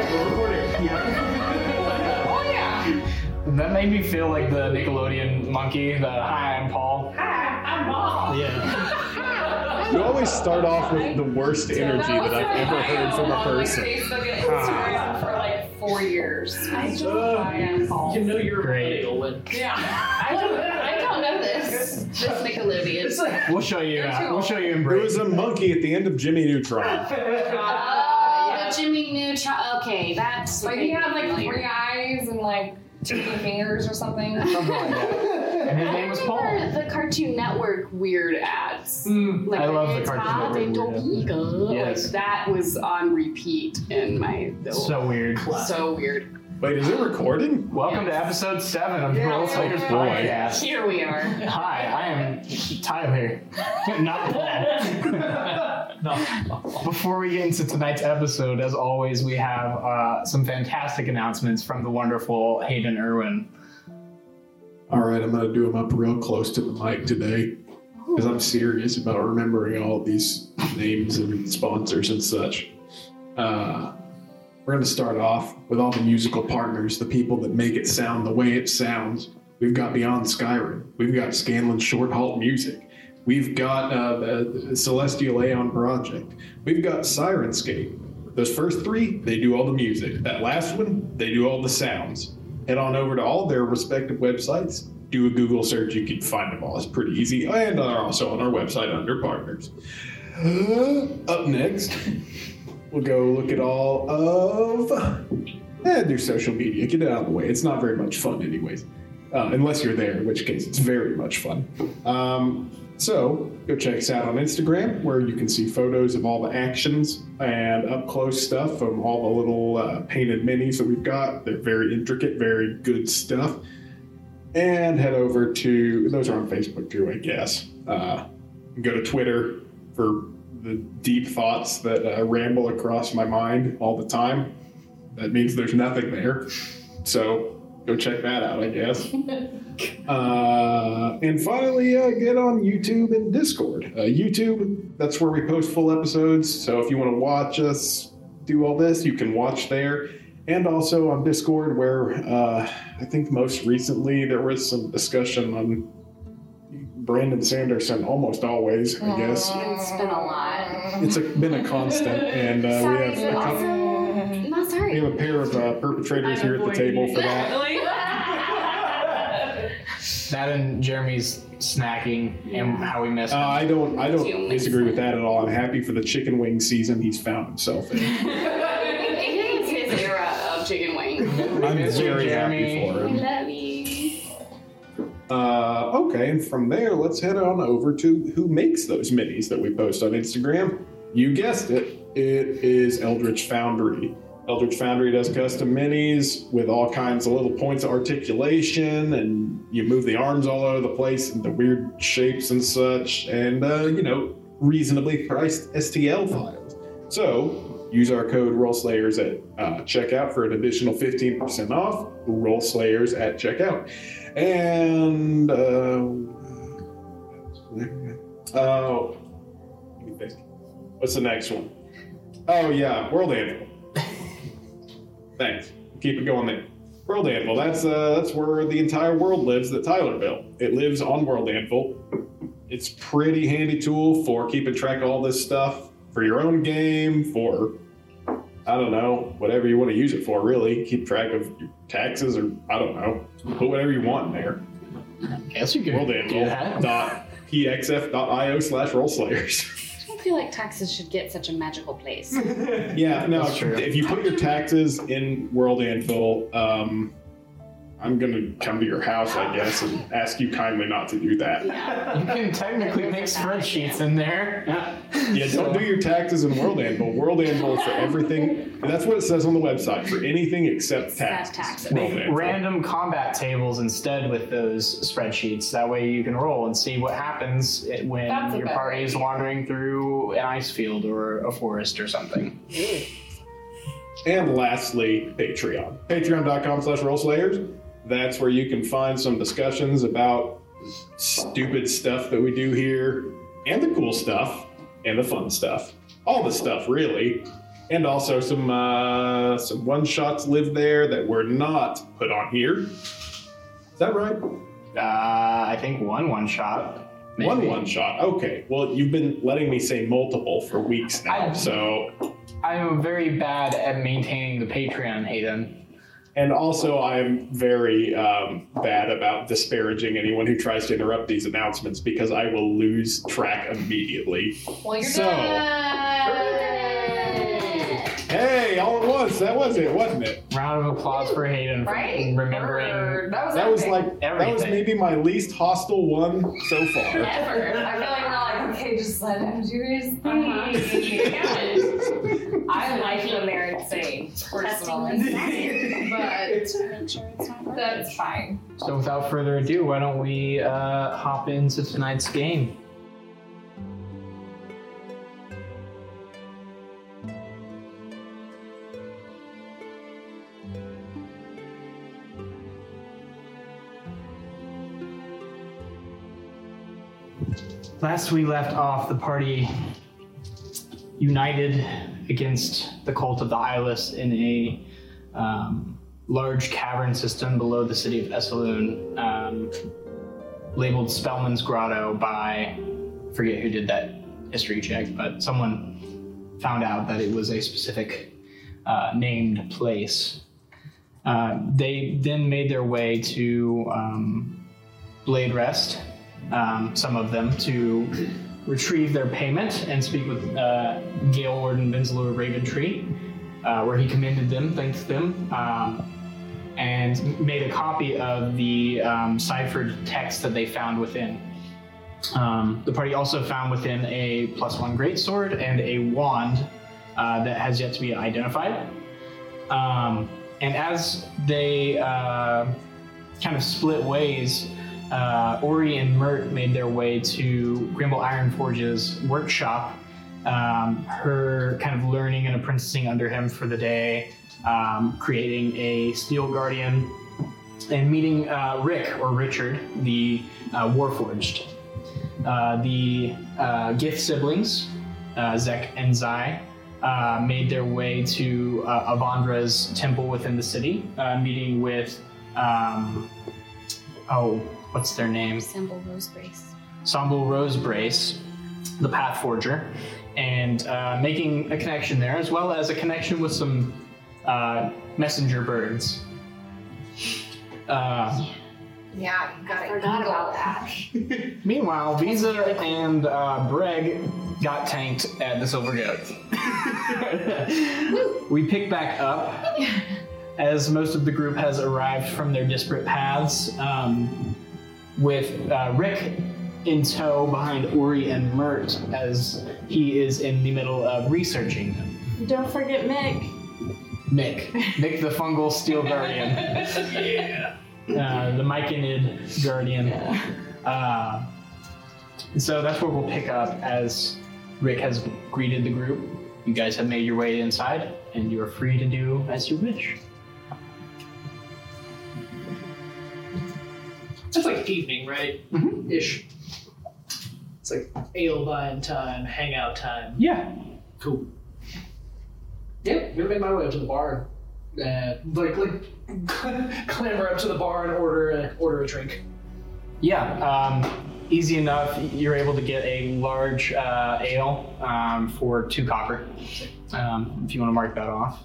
we're recording. Oh yeah. That made me feel like the Nickelodeon monkey, the "Hi, I'm Paul." Hi, I'm Paul. Yeah. You always start off with the worst energy that I've ever heard from a person. Facebook and Instagram for like 4 years. I am Paul. You know you're Great. a millennial when Yeah. I don't know this. This Nickelodeon. it's like We'll show you. We'll show you in There break. was a monkey at the end of Jimmy Neutron. Oh, Jimmy Neutron. Okay, that's Like he had like 3 eyes and like 2 fingers or something. Something like that. And his name was Paul. The Cartoon Network weird ads. Like I love the it's Cartoon Bob and Network weird Topeka. Yes. Like that was on repeat in my. So weird. So weird. Wait, is it recording? Welcome to episode 7 of the Yeah. Roll Slayers Boy. podcast. Here we are. Hi, I am Tyler, not Paul. Before we get into tonight's episode, as always, we have some fantastic announcements from the wonderful Hayden Irwin. All right, I'm going to do them up real close to the mic today because I'm serious about remembering all of these names and sponsors and such. We're going to start off with all the musical partners, the people that make it sound the way it sounds. We've got Beyond Skyrim. We've got Scanlan Short Halt Music. We've got the Celestial Aeon Project. We've got Sirenscape. Those first 3, they do all the music. That last one, they do all the sounds. Head on over to all their respective websites. Do a Google search. You can find them all. It's pretty easy. And are also on our website under partners. Up next, we'll go look at all of their social media. Get it out of the way. It's not very much fun anyways. Unless you're there, in which case it's very much fun. So go check us out on Instagram, where you can see photos of all the actions and up close stuff from all the little painted minis that we've got. They're very intricate, very good stuff. And head over to, those are on Facebook too, I guess. Go to Twitter for the deep thoughts that ramble across my mind all the time. That means there's nothing there. So go check that out, I guess. And finally, get on YouTube and Discord. YouTube, that's where we post full episodes. So if you want to watch us do all this, you can watch there. And also on Discord, where I think most recently there was some discussion on Brandon Sanderson, almost always, I guess. It's been a lot. It's been a constant, and we Sorry, have but a couple. also not sorry. We have a pair of perpetrators here at the table for that. That and Jeremy's snacking and how we missed him. I don't disagree with that at all. I'm happy for the chicken wing season he's found himself in. It is his era of chicken wing. I'm miss you, very happy Jeremy. for I him. love you. Okay, and from there, let's head on over to who makes those minis that we post on Instagram. You guessed it. It is Eldritch Foundry. Eldritch Foundry does custom minis with all kinds of little points of articulation, and you move the arms all over the place into weird shapes and such, and, reasonably priced STL files. So, use our code ROLLSLAYERS at checkout for an additional 15% off. ROLLSLAYERS at checkout. And, let me think. What's the next one? Oh, yeah, World Anvil. Thanks. Keep it going there. World Anvil, that's where the entire world lives that Tyler built. It lives on World Anvil. It's pretty handy tool for keeping track of all this stuff for your own game, for, I don't know, whatever you want to use it for, really. Keep track of your taxes, or I don't know. Put whatever you want in there. Guess you could do that. WorldAnvil.pxf.io/rollslayers. I don't feel like taxes should get such a magical place. Yeah, no, That's true. if you put your taxes in World Anvil, I'm going to come to your house, I guess, and ask you kindly not to do that. Yeah. You can technically make spreadsheets in there. Yeah, don't do your taxes in World Anvil. World Anvil is for everything, and that's what it says on the website, for anything except taxes. taxes. World Make Anvil. random combat tables instead with those spreadsheets. That way you can roll and see what happens when That's a your better party is idea. wandering through an ice field or a forest or something. And lastly, Patreon. Patreon.com/rollslayers. That's where you can find some discussions about stupid stuff that we do here, and the cool stuff, and the fun stuff. All the stuff, really. And also some one-shots live there that were not put on here. Is that right? I think one shot. Maybe. One shot. Okay. Well, you've been letting me say multiple for weeks now, so... I'm very bad at maintaining the Patreon, Hayden. And also, I'm very bad about disparaging anyone who tries to interrupt these announcements because I will lose track immediately. Well, you're So- done. Hey, all at once. That was it, wasn't it? Round of applause for Hayden for Right? remembering. Bird. That was That was epic. that was Everything. maybe my least hostile one so far. Ever. I feel like we're all like, okay, just let him do his thing. I like when they're insane, personally. But Make sure it's not that's fine. So without further ado, why don't we hop into tonight's game? Last we left off, the party united against the cult of the Eyeless in a large cavern system below the city of Esaloon, labeled Spellman's Grotto by, I forget who did that history check, but someone found out that it was a specific named place. They then made their way to Blade Rest, some of them, to retrieve their payment and speak with Gale Warden Vinslor Raventree, where he commended them, thanked them, and made a copy of the ciphered text that they found within. The party also found within a +1 greatsword and a wand that has yet to be identified. And as they kind of split ways, Ori and Mert made their way to Grimble Ironforge's workshop, her kind of learning and apprenticing under him for the day, creating a Steel Guardian, and meeting Rick, or Richard, the Warforged. The Gith siblings, Zek and Zai, made their way to Avandra's temple within the city, meeting with, what's their name? Simple Rose Brace. Sambal Rosebrace, the Pathforger, and making a connection there, as well as a connection with some messenger birds. Yeah, you gotta Forgot eagle about that. Meanwhile, Visa and Breg got tanked at the Silver Goat. We pick back up as most of the group has arrived from their disparate paths, with Rick in tow behind Ori and Mert as he is in the middle of researching them. Don't forget Mick. Mick the fungal Steel Guardian. Yeah. The Myconid Guardian. So that's where we'll pick up as Rick has greeted the group. You guys have made your way inside, and you are free to do as you wish. It's like evening, right? Mhm. Ish. It's like ale buying time, hangout time. Yeah. Cool. Yeah, gonna make my way up to the bar. Like clamber up to the bar and order a drink. Yeah. Easy enough. You're able to get a large ale for 2 copper. If you want to mark that off.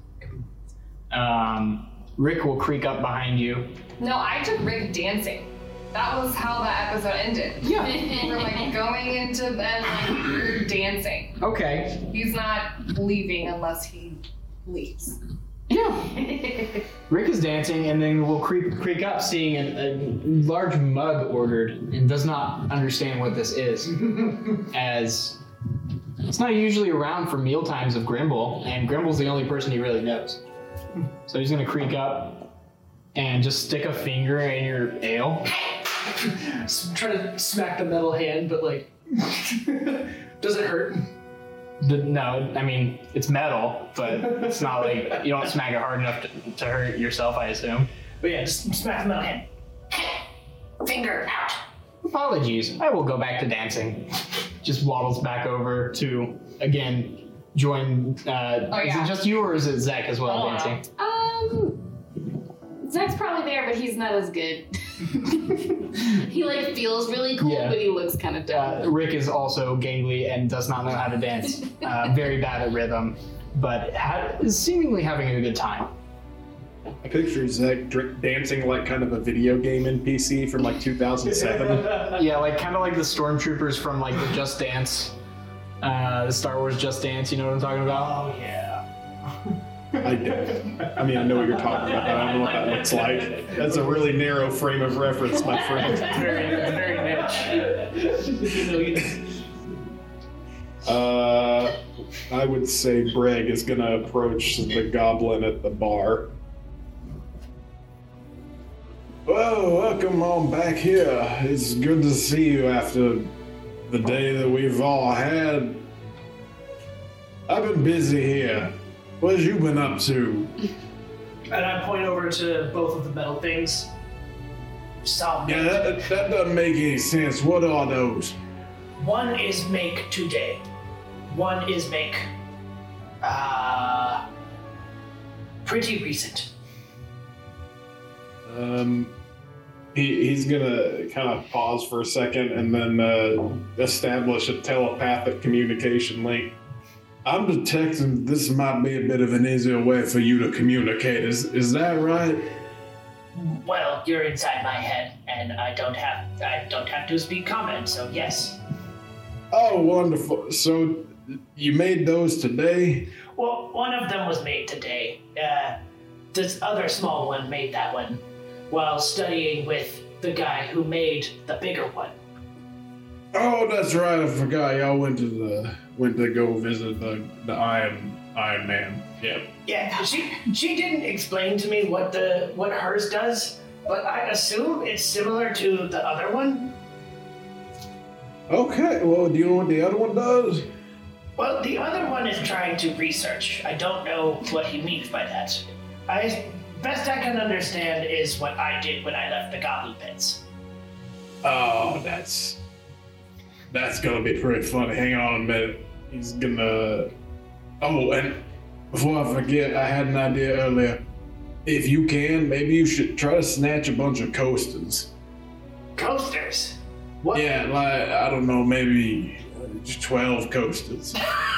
Rick will creak up behind you. No, I took Rick dancing. That was how that episode ended. Yeah. We're like going into bed, like we're dancing. Okay. He's not leaving unless he leaves. Yeah. Rick is dancing, and then will creak up, seeing a large mug ordered, and does not understand what this is, as it's not usually around for meal times of Grimble, and Grimble's the only person he really knows. So he's gonna creak up and just stick a finger in your ale. Try to smack the metal hand, but like, does it hurt? No, I mean, it's metal, but it's not like you don't smack it hard enough to hurt yourself, I assume. But yeah, just smack the metal hand. Finger out. Apologies, I will go back to dancing. Just waddles back over to, again, join. Is yeah. it just you or is it Zach as well dancing? Zach's probably there, but he's not as good. He like feels really cool, Yeah. but he looks kind of dumb. Rick is also gangly and does not know how to dance. Very bad at rhythm, but is seemingly having a good time. I picture Zach dancing like kind of a video game NPC from like 2007. Yeah, like kind of like the stormtroopers from like the Just Dance, the Star Wars Just Dance. You know what I'm talking about? Oh yeah. I don't. I mean, I know what you're talking about, but I don't know what that looks like. That's a really narrow frame of reference, my friend. Very niche. I would say Breg is going to approach the goblin at the bar. Well, welcome on back here. It's good to see you after the day that we've all had. I've been busy here. What have you been up to? And I point over to both of the metal things. Saw Yeah, that doesn't make any sense. What are those? One is make today. One is make pretty recent. He's gonna kind of pause for a second and then establish a telepathic communication link. I'm detecting this might be a bit of an easier way for you to communicate. Is that right? Well, you're inside my head, and I don't have to speak common, so yes. Oh, wonderful. So you made those today? Well, one of them was made today. This other small one made that one while studying with the guy who made the bigger one. Oh, that's right. I forgot. Y'all went to go visit the Iron Man. Yeah. Yeah, she didn't explain to me what hers does, but I assume it's similar to the other one. Okay. Well, do you know what the other one does? Well, the other one is trying to research. I don't know what he means by that. Best I can understand is what I did when I left the Goblin Pits. Oh, that's gonna be pretty funny. Hang on a minute. He's gonna. Oh, and before I forget, I had an idea earlier. If you can, maybe you should try to snatch a bunch of coasters. Coasters? What? Yeah, like I don't know, maybe 12 coasters.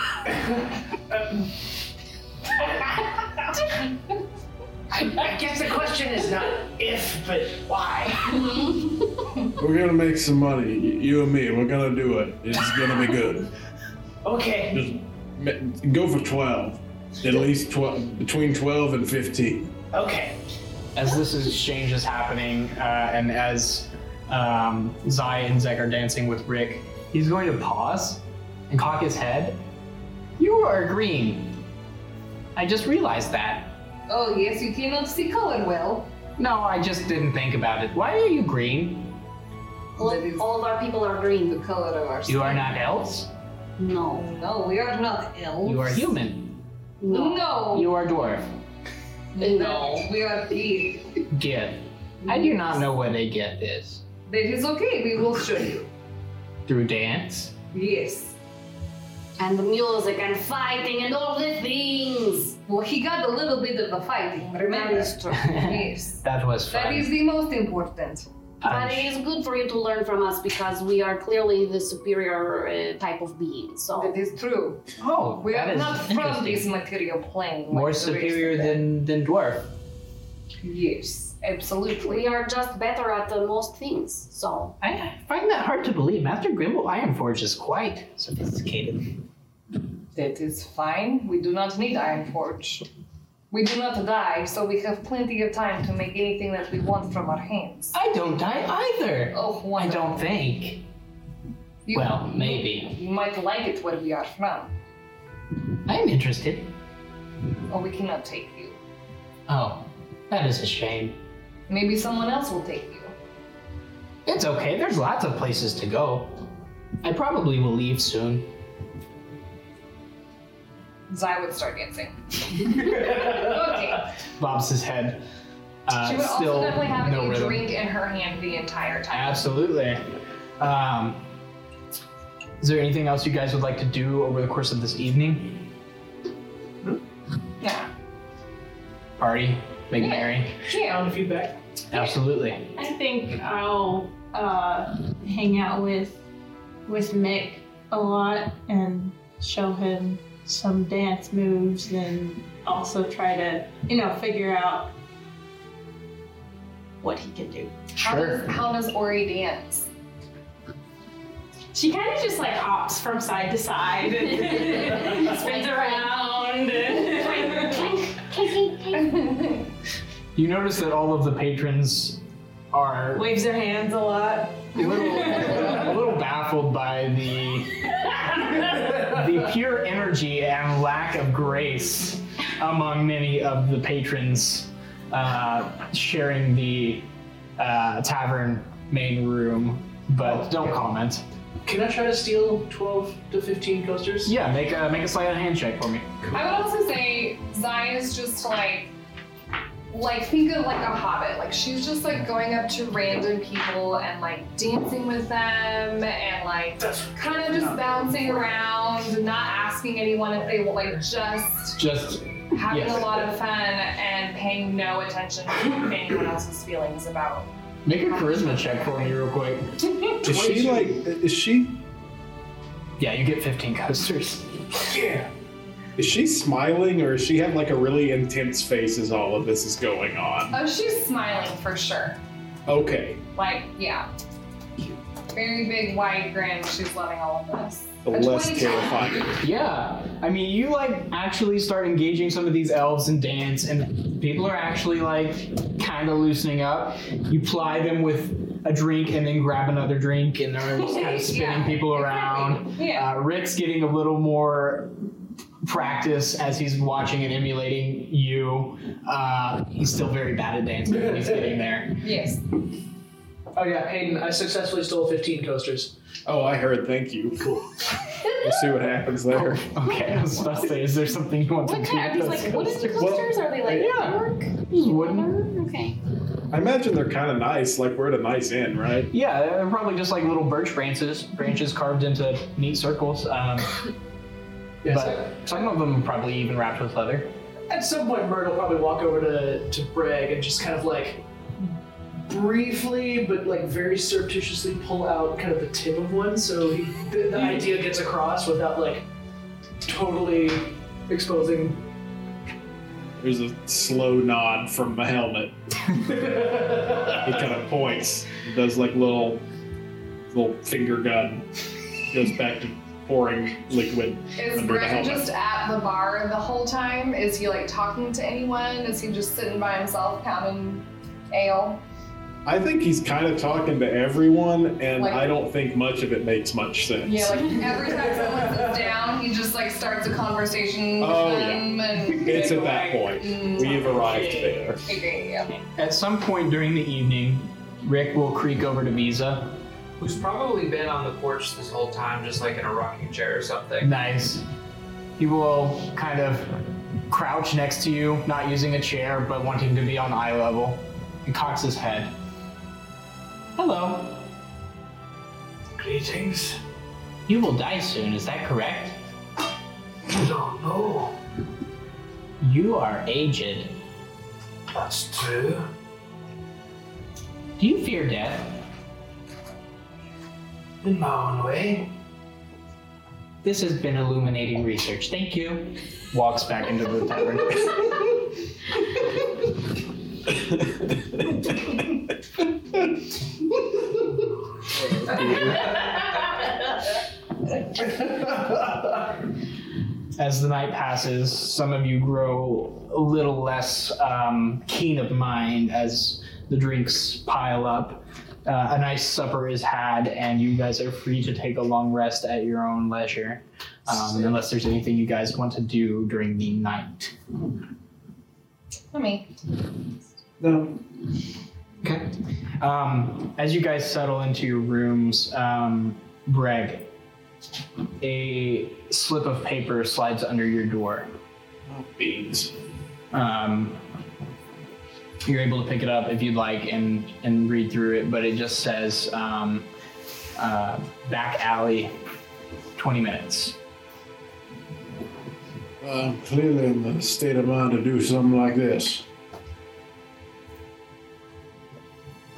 I guess the question is not if, but why. We're gonna make some money, you and me. We're gonna do it. It's gonna be good. Okay. Just go for 12. At least 12, between 12 and 15. Okay. As this exchange is happening, and as Zai and Zek are dancing with Rick, he's going to pause and cock his head. You are green. I just realized that. Oh, yes, you cannot see color well. No, I just didn't think about it. Why are you green? All of our people are green. The color of our skin. You are not elves. No. No, we are not elves. You are human. No. You are dwarf. No. We are pig. Gith. I do not know what a Gith is. That is okay, we will show you. Through dance? Yes. And the music and fighting and all the things. Well, he got a little bit of the fighting, remember? That is true. Yes. That was fun. That is the most important. But it is good for you to learn from us because we are clearly the superior type of being. So That is true. Oh, We that are is not from interesting. this material plane. More like the rest superior of them. than dwarf. Yes, absolutely. we are just better at most things. So I find that hard to believe. Master Grimble Ironforge is quite sophisticated. That is fine. We do not need Ironforge. We do not die, so we have plenty of time to make anything that we want from our hands. I don't die either. Oh, I wonderful. don't think. You- Well, maybe. You might like it where we are from, I am interested. or we cannot take you. Oh, that is a shame. Maybe someone else will take you. It's okay. There's lots of places to go. I probably will leave soon. Zai would start dancing. Okay. Bobs his head. She would Still also definitely have no a rhythm. drink in her hand the entire time. Absolutely. Is there anything else you guys would like to do over the course of this evening? party, make Yeah. merry. Yeah. Sound feedback. Absolutely. I think I'll hang out with Mick a lot and show him some dance moves and also try to, figure out what he can do. How does Ori dance? She kind of just like hops from side to side and spins around. You notice that all of the patrons are Waves her hands a lot. a little baffled by the pure energy and lack of grace among many of the patrons sharing the tavern main room, but don't comment. Can I try to steal 12 to 15 coasters? Yeah, make a sleight of hand check for me. I would also say Zai is just like think of like a hobbit. Like she's just like going up to random people and like dancing with them and like kind of just bouncing around, not asking anyone if they will, like just having yes. a lot of fun and paying no attention to anyone else's feelings about. Make a charisma check for me real quick. Is she Yeah, you get 15 coasters. Yeah. is she smiling, or does she have like a really intense face as all of this is going on? Oh, she's smiling for sure. Okay. Like, yeah. Very big wide grin. She's loving all of this. The A less 22. terrifying. Yeah, I mean, you like actually start engaging some of these elves in dance, and people are actually like kind of loosening up. You ply them with a drink and then grab another drink, and they're just kind of spinning Yeah, people around. exactly. Yeah. Rick's getting a little more practice as he's watching and emulating you. He's still very bad at dancing, but he's getting there. Yes. Oh yeah, Hayden, I successfully stole 15 coasters. Oh, I heard. Thank you. Cool. We'll see what happens there. Okay, I was about to say, is there something you want to What do? kind? Are with these like those wooden coasters? coasters? Are they like Yeah. woodwork? Just wooden. Okay. I imagine they're kind of nice. Like we're at a nice inn, right? Yeah, they're probably just like little birch branches carved into neat circles. Yes. But some of them are probably even wrapped with leather. At some point, Mert will probably walk over to Bragg and just kind of like briefly, but like very surreptitiously pull out kind of the tip of one, so the idea gets across without like totally exposing. There's a slow nod from the helmet. He kind of points, does like little finger gun, goes back to pouring liquid Is under the Brett helmet. just at the bar the whole time? Is he like talking to anyone? Is he just sitting by himself pounding ale? I think he's kind of talking to everyone, and Like- I don't think much of it makes much sense. Yeah, like every time someone sits down, he just like starts a conversation with Oh, them and It's at that point. We've arrived there. Okay, yeah. At some point during the evening, Rick will creak over to Visa. Who's probably been on the porch this whole time, just like in a rocking chair or something. Nice. He will kind of crouch next to you, not using a chair, but wanting to be on eye level, and cocks his head. Hello. Greetings. You will die soon, is that correct? I don't know. You are aged. That's true. Do you fear death? In my own way. This has been illuminating research. Thank you. Walks back into the tavern. As the night passes, some of you grow a little less keen of mind as the drinks pile up. A nice supper is had, and you guys are free to take a long rest at your own leisure, unless there's anything you guys want to do during the night. Not me. No. Okay. As you guys settle into your rooms, Breg, a slip of paper slides under your door. Oh, beans. You're able to pick it up if you'd like and read through it, but it just says back alley, 20 minutes. I'm clearly in the state of mind to do something like this.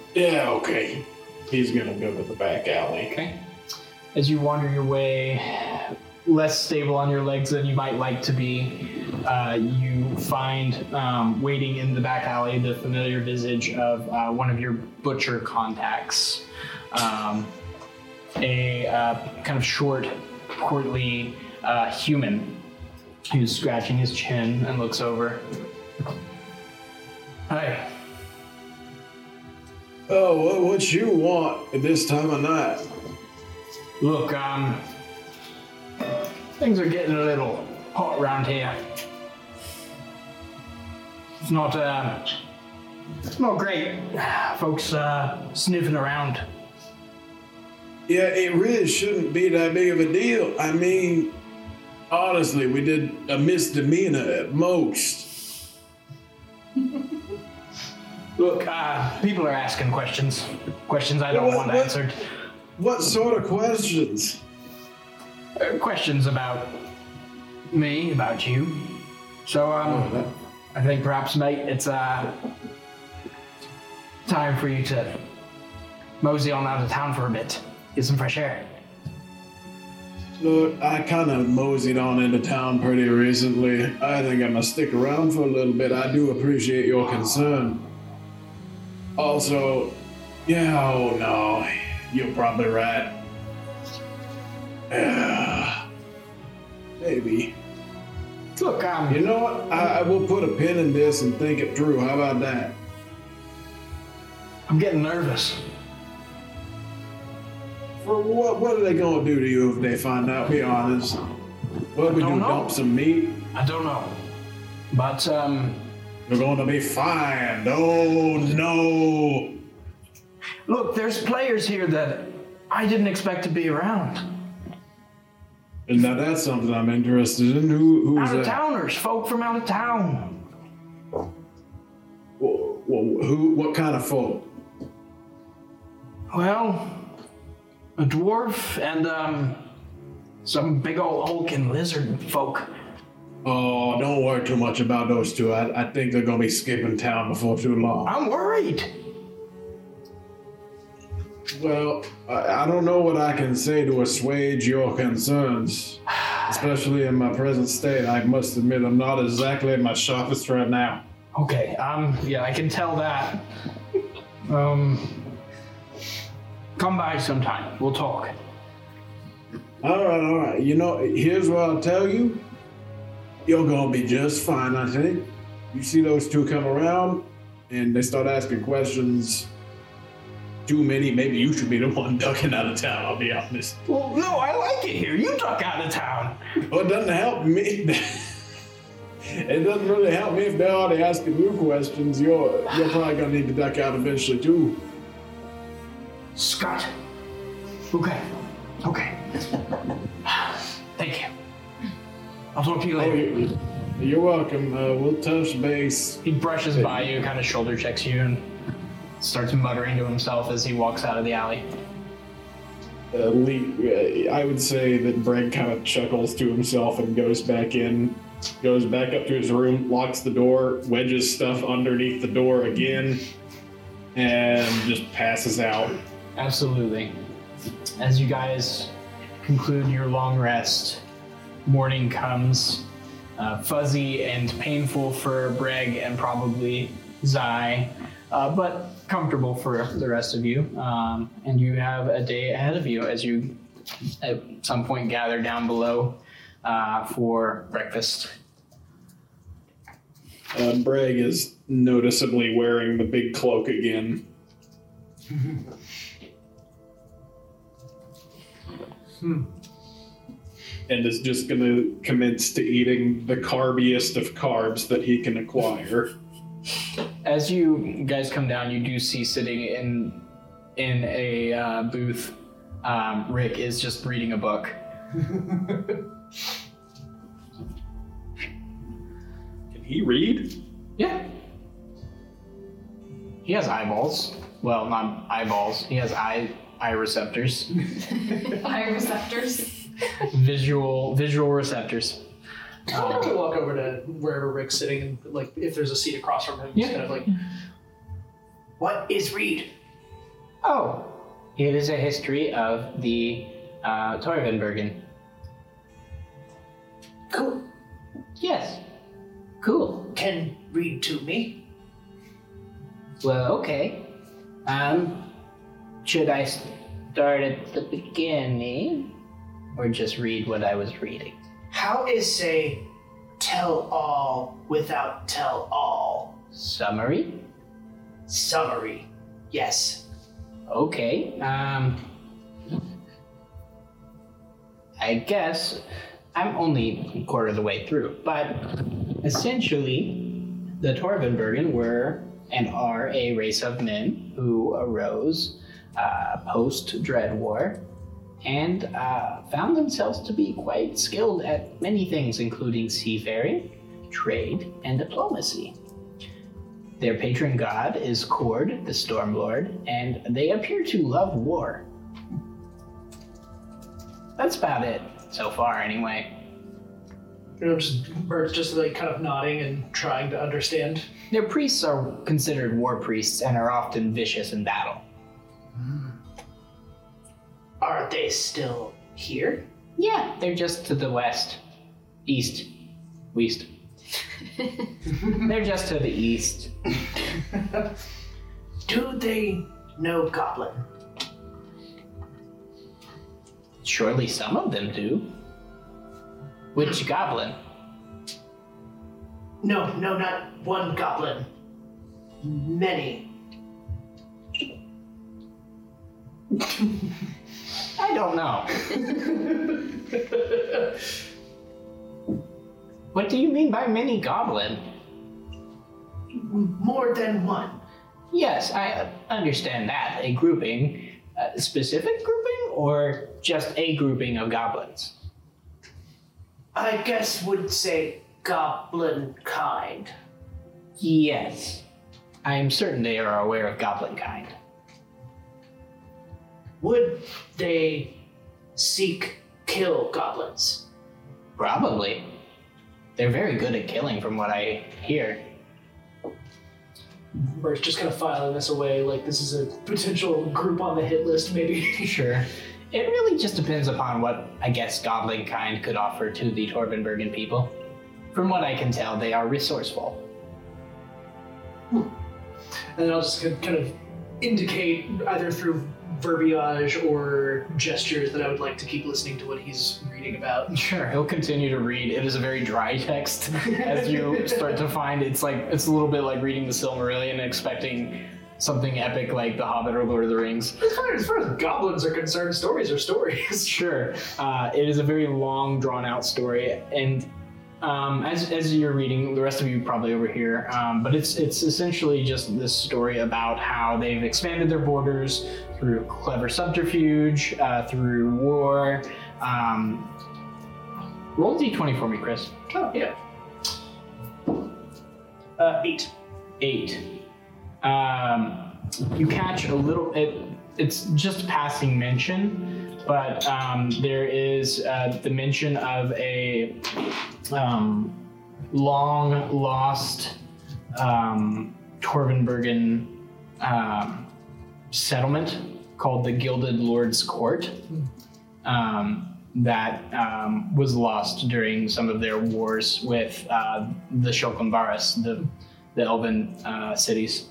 Yeah, okay. He's gonna go to the back alley. Okay. As you wander your way, less stable on your legs than you might like to be, you find waiting in the back alley the familiar visage of one of your butcher contacts. A kind of short, portly human who's scratching his chin and looks over. Hi. Oh, what you want at this time of night? Look, things are getting a little hot around here. It's not great. Folks sniffing around. Yeah, it really shouldn't be that big of a deal. I mean, honestly, we did a misdemeanor at most. Look, people are asking questions. Questions I don't want answered. What sort of questions? Questions about me, about you. So, I think perhaps, mate, it's time for you to mosey on out of town for a bit. Get some fresh air. Look, I kind of moseyed on into town pretty recently. I think I'm gonna stick around for a little bit. I do appreciate your concern. Also, yeah, oh no, you're probably right. Maybe. Look, You know what? I will put a pin in this and think it through. How about that? I'm getting nervous. For what are they gonna do to you if they find out? Be honest. What we do? don't know. Dump some meat? I don't know. But, You're gonna be fined. Oh no! look, there's players here that I didn't expect to be around. And now that's something I'm interested in. Who's Out of that? towners, folk from out of town. Who? What kind of folk? Well, a dwarf and some big old hulking lizard folk. Oh, don't worry too much about those two. I think they're gonna be skipping town before too long. I'm worried. Well, I don't know what I can say to assuage your concerns, especially in my present state. I must admit, I'm not exactly at my sharpest right now. Okay, yeah, I can tell that. Come by sometime. We'll talk. All right. You know, here's what I'll tell you. You're gonna be just fine, I think. You see those two come around, and they start asking questions. Too many. Maybe you should be the one ducking out of town. I'll be honest. Well, no, I like it here. You duck out of town. Well, it doesn't help me. It doesn't really help me if they're already asking you questions. You're probably gonna need to duck out eventually too. Scott. Okay. Thank you. I'll talk to you Oh, later. you're welcome. We'll touch base. He brushes by you, kind of shoulder checks you, and starts muttering to himself as he walks out of the alley. I would say that Breg kind of chuckles to himself and goes back up to his room, locks the door, wedges stuff underneath the door again, and just passes out. Absolutely. As you guys conclude your long rest, morning comes, fuzzy and painful for Breg and probably Zai, but comfortable for the rest of you. And you have a day ahead of you as you at some point gather down below for breakfast. Breg is noticeably wearing the big cloak again. And is just going to commence to eating the carbiest of carbs that he can acquire. As you guys come down, you do see sitting in a booth, Rick is just reading a book. Can he read? Yeah. He has eyeballs. Well, not eyeballs. He has eye receptors. Eye receptors. Visual receptors. I could walk over to wherever Rick's sitting, and like if there's a seat across from him, just kind of like, what is read? Oh, it is a history of the Torvenbergen. Cool. Yes. Cool. Can read to me? Well, okay. Should I start at the beginning? Or just read what I was reading? How is a tell all without tell all? Summary? Summary. Yes. Okay. I guess I'm only a quarter of the way through, but essentially, the Torvenbergen were and are a race of men who arose post-Dread War and found themselves to be quite skilled at many things, including seafaring, trade, and diplomacy. Their patron god is Kord, the Stormlord, and they appear to love war. That's about it, so far anyway. Bert's just like kind of nodding and trying to understand. Their priests are considered war priests and are often vicious in battle. Are they still here? Yeah, they're just to the west. East. They're just to the east. Do they know Goblin? Surely some of them do. Which goblin? No, not one goblin. Many. I don't know. What do you mean by many goblin? More than one. Yes, I understand that. A grouping. A specific grouping or just a grouping of goblins? I guess would say goblin kind. Yes. I am certain they are aware of goblin kind. Would they kill goblins? Probably. They're very good at killing from what I hear. Bert's just kind of filing this away like this is a potential group on the hit list, maybe. Sure. It really just depends upon what, I guess, goblin kind could offer to the Torvenbergen people. From what I can tell, they are resourceful. And then I'll just kind of indicate either through verbiage or gestures that I would like to keep listening to what he's reading about. Sure, he'll continue to read. It is a very dry text. As you start to find, it's a little bit like reading the Silmarillion and expecting something epic like The Hobbit or Lord of the Rings. As far as goblins are concerned, stories are stories. Sure. It is a very long, drawn-out story, and as you're reading, the rest of you probably overhear, but it's essentially just this story about how they've expanded their borders through clever subterfuge, through war. Roll D20 for me, Chris. Oh, yeah. 8. 8. You catch a little. It's just passing mention, but there is the mention of a long lost Torvenbergen settlement called the Gilded Lord's Court that was lost during some of their wars with the Shulkambaras, the elven cities.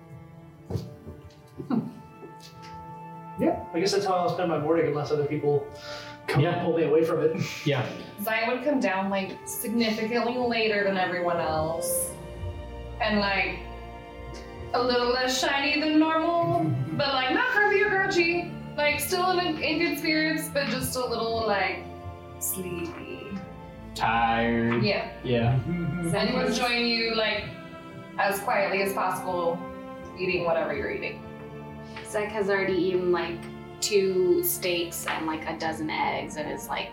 Yeah, I guess that's how I'll spend my morning unless other people come Yeah. and pull me away from it. Yeah. Zion would come down like significantly later than everyone else. And like a little less shiny than normal, but like not curvy or grouchy. Like still in good spirits, but just a little like sleepy. Tired. Yeah. Yeah. Zion would join you like as quietly as possible, eating whatever you're eating. Zach has already eaten like 2 steaks and like a dozen eggs and is like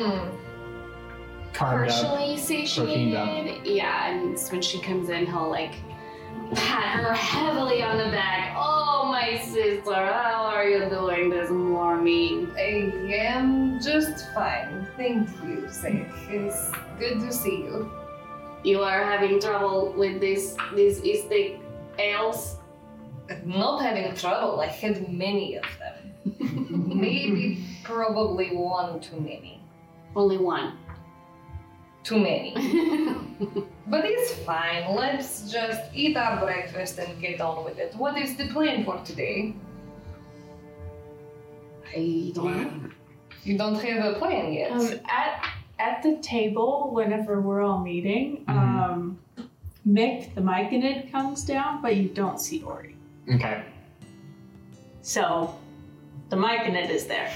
Carved up. partially proteined up. satiated. Yeah, and when she comes in, he'll like pat her heavily on the back. Oh, my sister, how are you doing this morning? I am just fine. Thank you, Zach. It's good to see you. You are having trouble with these Istic ales? not having trouble. I had many of them. Maybe, probably one too many. Only one. Too many. But it's fine. Let's just eat our breakfast and get on with it. What is the plan for today? I don't know. You don't have a plan yet. At the table, whenever we're all meeting, Mick the Myconid comes down, but you don't see Ori. Okay. So, the Myconid is there.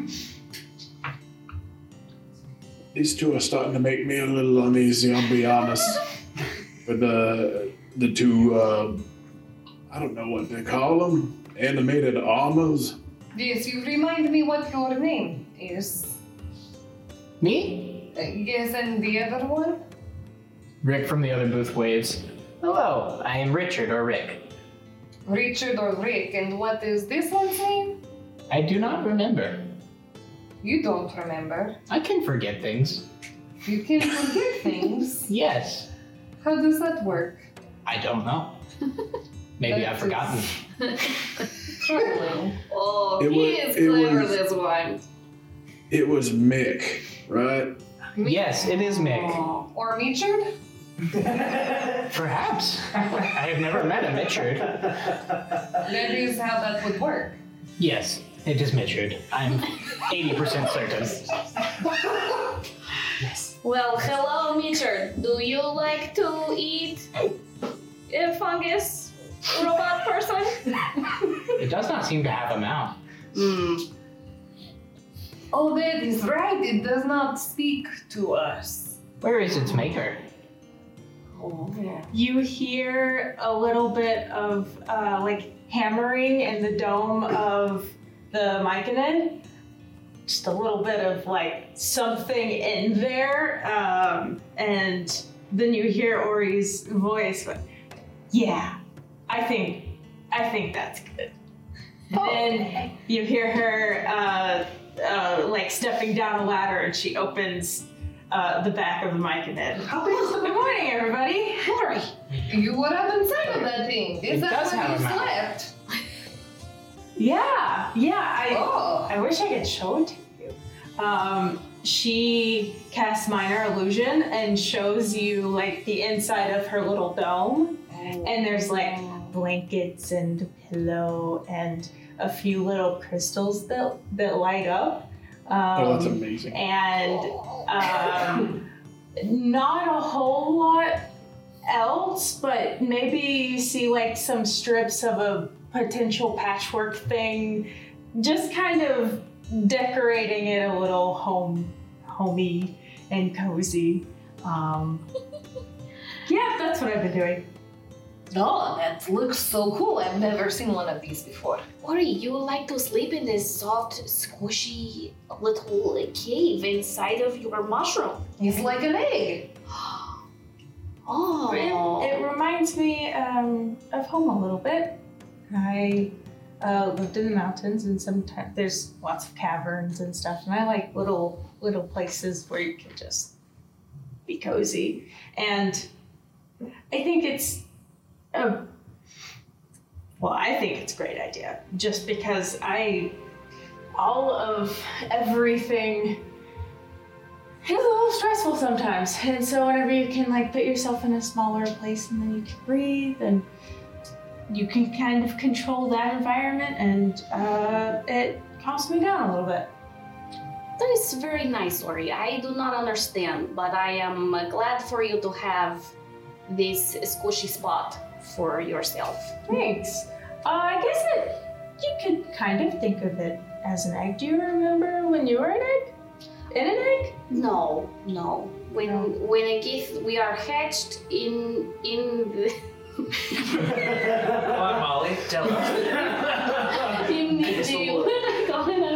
These two are starting to make me a little uneasy, I'll be honest. With the two, I don't know what they call them, animated armors. Yes, you remind me what your name is. Me? Yes, and the other one? Rick from the other booth waves. Hello, I am Richard or Rick. Richard or Rick, and what is this one's name? I do not remember. You don't remember. I can forget things. You can forget things. Yes. How does that work? I don't know. Maybe I've forgotten. Troubling. Oh, It he was- is it clever, was- this one. It was Mick, right? Yes, it is Mick. Oh. Or Richard? Perhaps. I have never met a Mitchard. That is how that would work. Yes, it is Mitchard. I'm 80% certain. Well, hello, Mitchard. Do you like to eat a fungus robot person? It does not seem to have a mouth. Oh, that is right. It does not speak to us. Where is its maker? Oh. You hear a little bit of like hammering in the dome of the Myconid. Just a little bit of like something in there, and then you hear Ori's voice. But, yeah, I think that's good. Then you hear her like stepping down a ladder, and she opens the back of the Myconid. Good morning, everybody. Ori. You were up inside of that thing. Is It that does where have you a mouth. slept? Yeah. Oh. I wish I could show it to you. She casts minor illusion and shows you like the inside of her little dome, and there's like blankets and a pillow and a few little crystals that light up. Oh, that's amazing. And not a whole lot else, but maybe you see like some strips of a potential patchwork thing, just kind of decorating it a little homey and cozy. Yeah, that's what I've been doing. Oh, that looks so cool. I've never seen one of these before. Ori, you like to sleep in this soft, squishy little cave inside of your mushroom. It's like an egg. Oh. It reminds me of home a little bit. I lived in the mountains, and sometimes there's lots of caverns and stuff, and I like little places where you can just be cozy. And I think it's I think it's a great idea, just because all of everything is a little stressful sometimes, and so whenever you can like put yourself in a smaller place and then you can breathe and you can kind of control that environment, and it calms me down a little bit. That is very nice, Ori. I do not understand, but I am glad for you to have this squishy spot for yourself. Thanks. I guess you could kind of think of it as an egg. Do you remember when you were an egg? In an egg? No. When we are hatched in the Come on, Molly, tell us. in the Give us a look. what did I call it?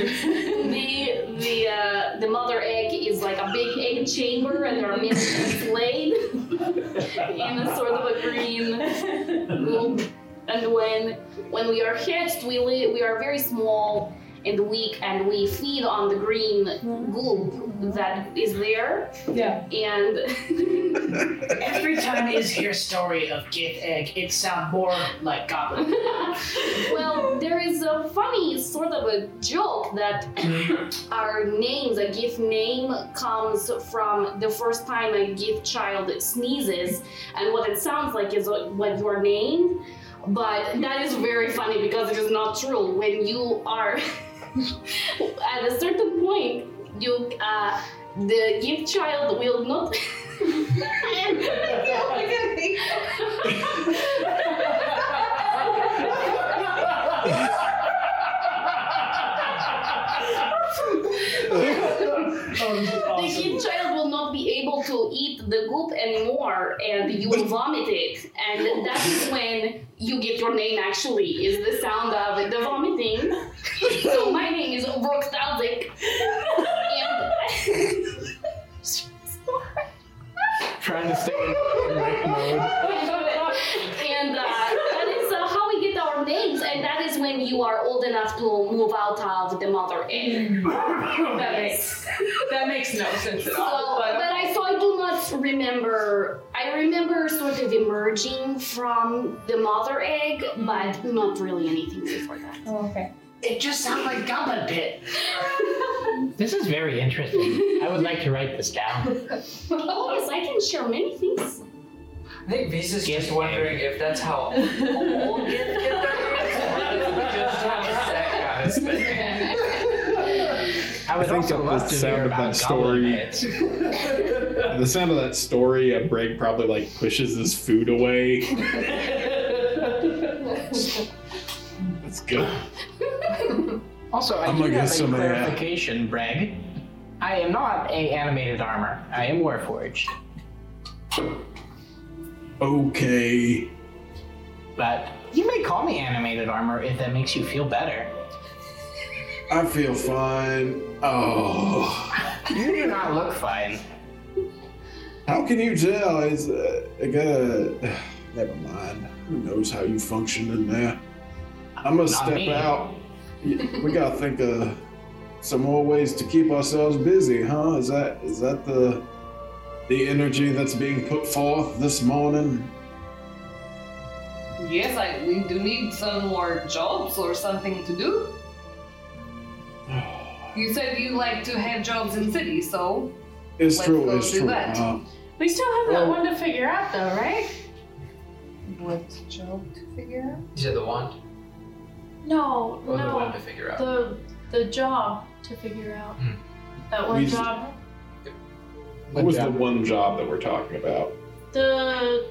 The mother egg is like a big egg chamber, and there are many eggs laid in a sort of a green goop. And when we are hatched, we are very small and weak, and we feed on the green goop that is there. Yeah. And Every time I hear a story of Gith Egg, it sounds more like Goblin. Well, there is a funny sort of a joke that our names, a gift name, comes from the first time a gift child sneezes, and what it sounds like is what you are named. But that is very funny because it is not true. When you are at a certain point, you the gift child will not. The gift child will not be able to eat the goop anymore, and you will vomit it. And that is when you get your name. Actually, is the sound of the vomiting. So my name is Roxtaldic. Trying to stay in right mode. And that is how we get our names, and that is when you are old enough to move out of the mother egg. That makes no sense at all. So, but I do not remember. I remember sort of emerging from the mother egg, but not really anything before that. Oh, okay. It just sounds like Goblin Pit. This is very interesting. I would like to write this down. Oh, yes, I can share many things. I think Visa's just wondering if that's how old kids get their names, or if we just have that kind of thing. I would think also that love the to sound hear of that about story- goblin pits. The sound of that story, Breg probably like pushes his food away. That's good. Also, I I'm do gonna get have a some of that. clarification, Breg. I am not a animated armor. I am Warforged. Okay. But you may call me animated armor if that makes you feel better. I feel fine. Oh. You do not look fine. How can you tell? Never mind. Who knows how you function in there? I'm gonna Not step me. out. We gotta think of some more ways to keep ourselves busy, huh? Is that the energy that's being put forth this morning? Yes, we do need some more jobs or something to do. You said you like to have jobs in cities, so It's Let's true. go It's do true. that. We still have that one to figure out, though, right? what job to figure out? You said the wand? No, Or the one no. to figure out? The job to figure out. Hmm. That one We- job. What was the one job that we're talking about? The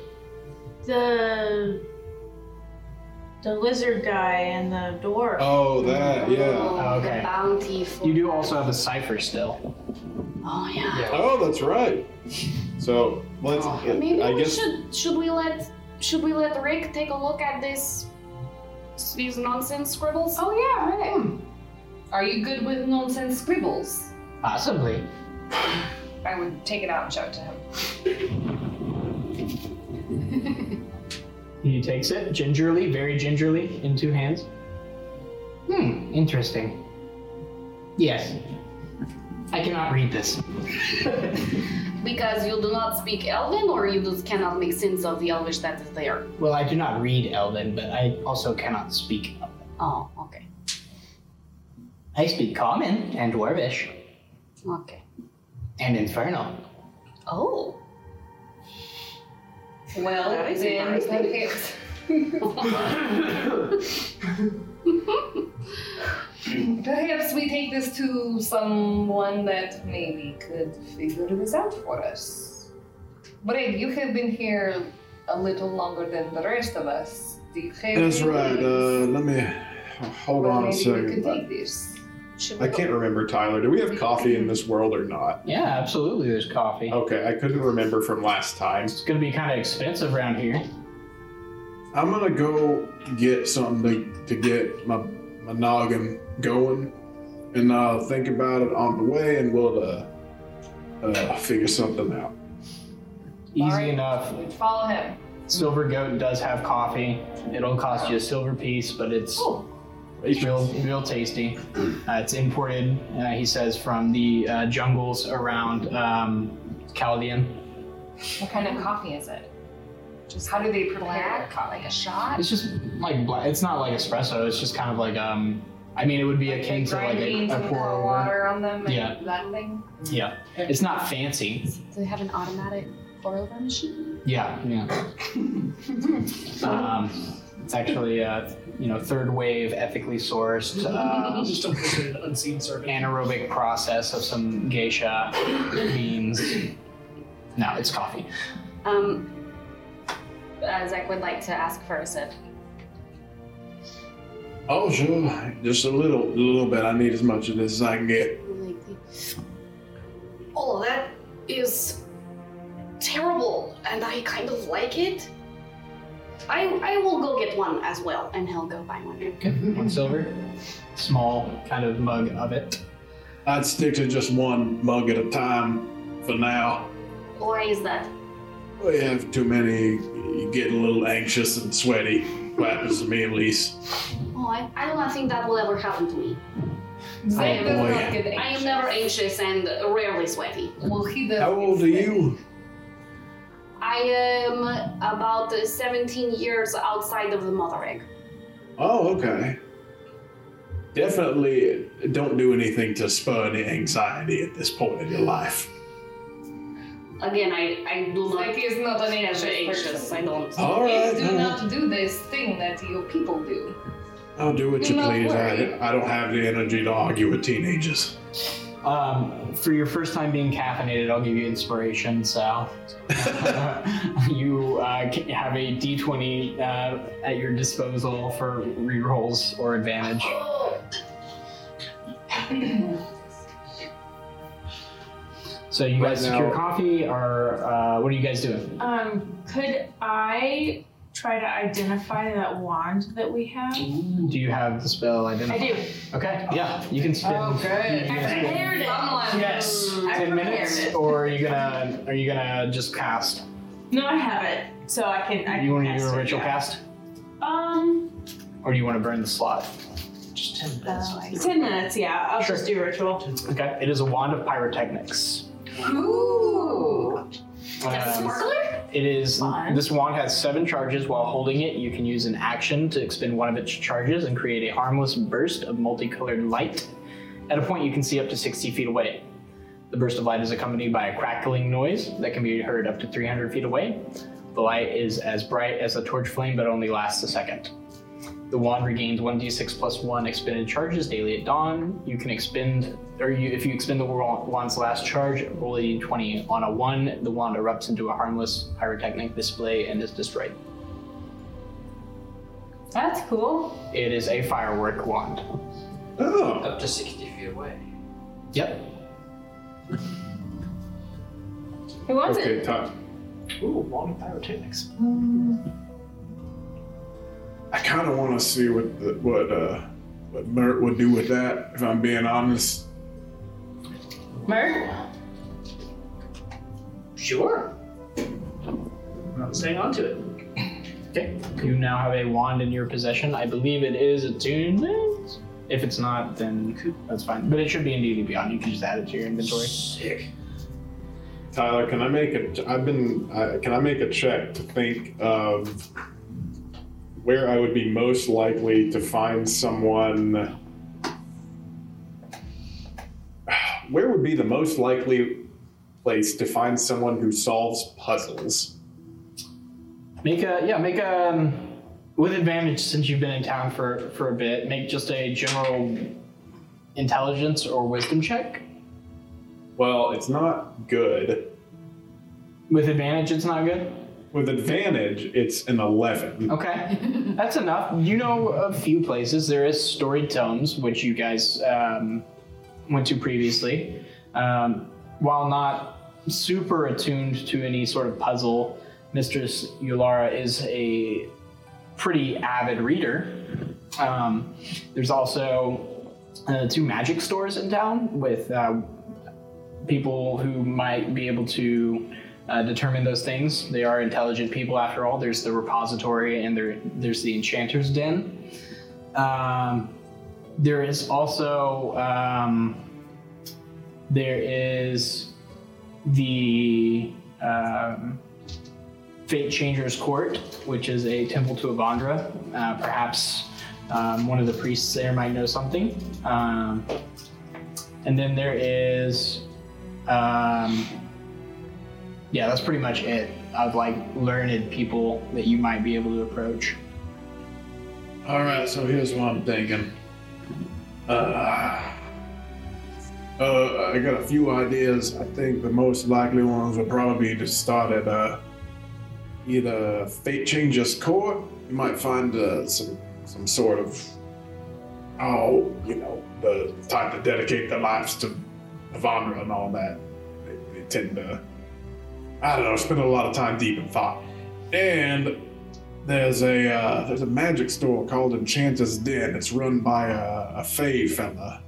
lizard guy and the dwarf. Oh, that, yeah. Oh, Okay. The bounty for... You do also have a cipher still. Oh, yeah. Yeah. Oh, that's right. So let's. Maybe I we guess should we let Rick take a look at these nonsense scribbles? Oh yeah, right. Are you good with nonsense scribbles? Possibly. I would take it out and show it to him. He takes it gingerly, very gingerly, in two hands. Interesting. Yes. I cannot read this. Because you do not speak Elven, or you just cannot make sense of the Elvish that is there? Well, I do not read Elven, but I also cannot speak Elven. Oh, okay. I speak Common and Dwarvish Okay. and Infernal. Oh. Well, That is then perhaps we take this to someone that maybe could figure this out for us. Brave, you have been here a little longer than the rest of us. Do you have that's any right. names? Let me hold Or on a maybe we could second. take this. Should I we can't remember, Tyler. Do we have coffee in this world or not? Yeah, absolutely, there's coffee. Okay, I couldn't remember from last time. It's gonna be kind of expensive around here. I'm gonna go get something to get my noggin going, and I'll think about it on the way, and we'll figure something out. Easy Alright. enough. We'd follow him. Silver Goat does have coffee. It'll cost you a silver piece, but it's real tasty. It's imported, he says, from the jungles around Caladian. What kind of coffee is it? Just how do they prepare black, it? Like a shot? It's just like black. It's not like espresso. It's just kind of like I mean, it would be akin to like beans a and pour pour over. water on them and Yeah. that thing? Yeah, it's not fancy. Do they have an automatic pour over machine? Yeah. It's actually third wave, ethically sourced, Just an unseen servant. anaerobic process of some geisha beans. No, it's coffee. Zach would like to ask for a sip. Oh, sure. Just a little bit. I need as much of this as I can get. Oh, that is terrible, and I kind of like it. I will go get one as well, and he'll go buy one. Okay, 1 silver. Small kind of mug of it. I'd stick to just one mug at a time for now. Why is that? We have too many. You get a little anxious and sweaty. What happens to me, at least. Oh, I do not think that will ever happen to me. Zach does boy. not get anxious. I am never anxious and rarely sweaty. Well, he does. How old are you? I am about 17 years outside of the mother egg. Oh, okay. Definitely don't do anything to spur any anxiety at this point in your life. Again, I do not Zach is not an get anxious anxious. person. I don't. All right. Please do not do this thing that you people do. I'll do what Do you not please. worry. I don't have the energy to argue with teenagers. For your first time being caffeinated, I'll give you inspiration. So you have a D20 at your disposal for rerolls or advantage. So you guys Right secure now- coffee, or what are you guys doing? Could I try to identify that wand that we have? Do you have the spell identified? I do. Okay, yeah, you can spend. Oh, good. you can I spend prepared it. Someone. Yes. I 10 prepared minutes, it. or are you gonna just cast? No, I have it, so I can. You want to do cast a it, ritual yeah. cast, Um, or do you want to burn the slot? Just 10 minutes. 10 minutes. Yeah, I'll Sure. just do ritual. Okay, it is a wand of pyrotechnics. Ooh. Sparkler? It is. Fun. This wand has 7 charges. While holding it, you can use an action to expend one of its charges and create a harmless burst of multicolored light at a point you can see up to 60 feet away. The burst of light is accompanied by a crackling noise that can be heard up to 300 feet away. The light is as bright as a torch flame, but only lasts a second. The wand regains 1d6 plus 1 expended charges daily at dawn. You can expend, if you expend the wand's last charge, roll a d20. On a 1, the wand erupts into a harmless pyrotechnic display and is destroyed. That's cool. It is a firework wand. Oh. Up to 60 feet away. Yep. Who wants Okay, it? Todd. Ooh, long pyrotechnics. I kind of want to see what Mert would do with that, if I'm being honest. Mert? Sure. I'm staying on to it. Okay. You now have a wand in your possession. I believe it is attuned. If it's not, then that's fine. But it should be in D&D Beyond. You can just add it to your inventory. Sick. Tyler, can I make a check to think of where I would be most likely to find someone? Where would be the most likely place to find someone who solves puzzles? Make a with advantage since you've been in town for a bit. Make just a general intelligence or wisdom check. Well, it's not good. With advantage, it's not good. With advantage, it's an 11. Okay, that's enough. You know a few places. There is Storied Tomes, which you guys went to previously. While not super attuned to any sort of puzzle, Mistress Yulara is a pretty avid reader. There's also 2 magic stores in town with people who might be able to determine those things. They are intelligent people after all. There's the repository and there's the Enchanter's Den. There is also there is the Fate Changer's Court, which is a temple to Avandra. Perhaps one of the priests there might know something. And then there is, that's pretty much it of like learned people that you might be able to approach. All right, so here's what I'm thinking. I got a few ideas. I think the most likely ones would probably be to start at either Fate Changer's Court. You might find some sort of, the type to dedicate their lives to Avandra and all that. They tend to, spend a lot of time deep in thought. And there's a magic store called Enchanter's Den. It's run by a Fae fella.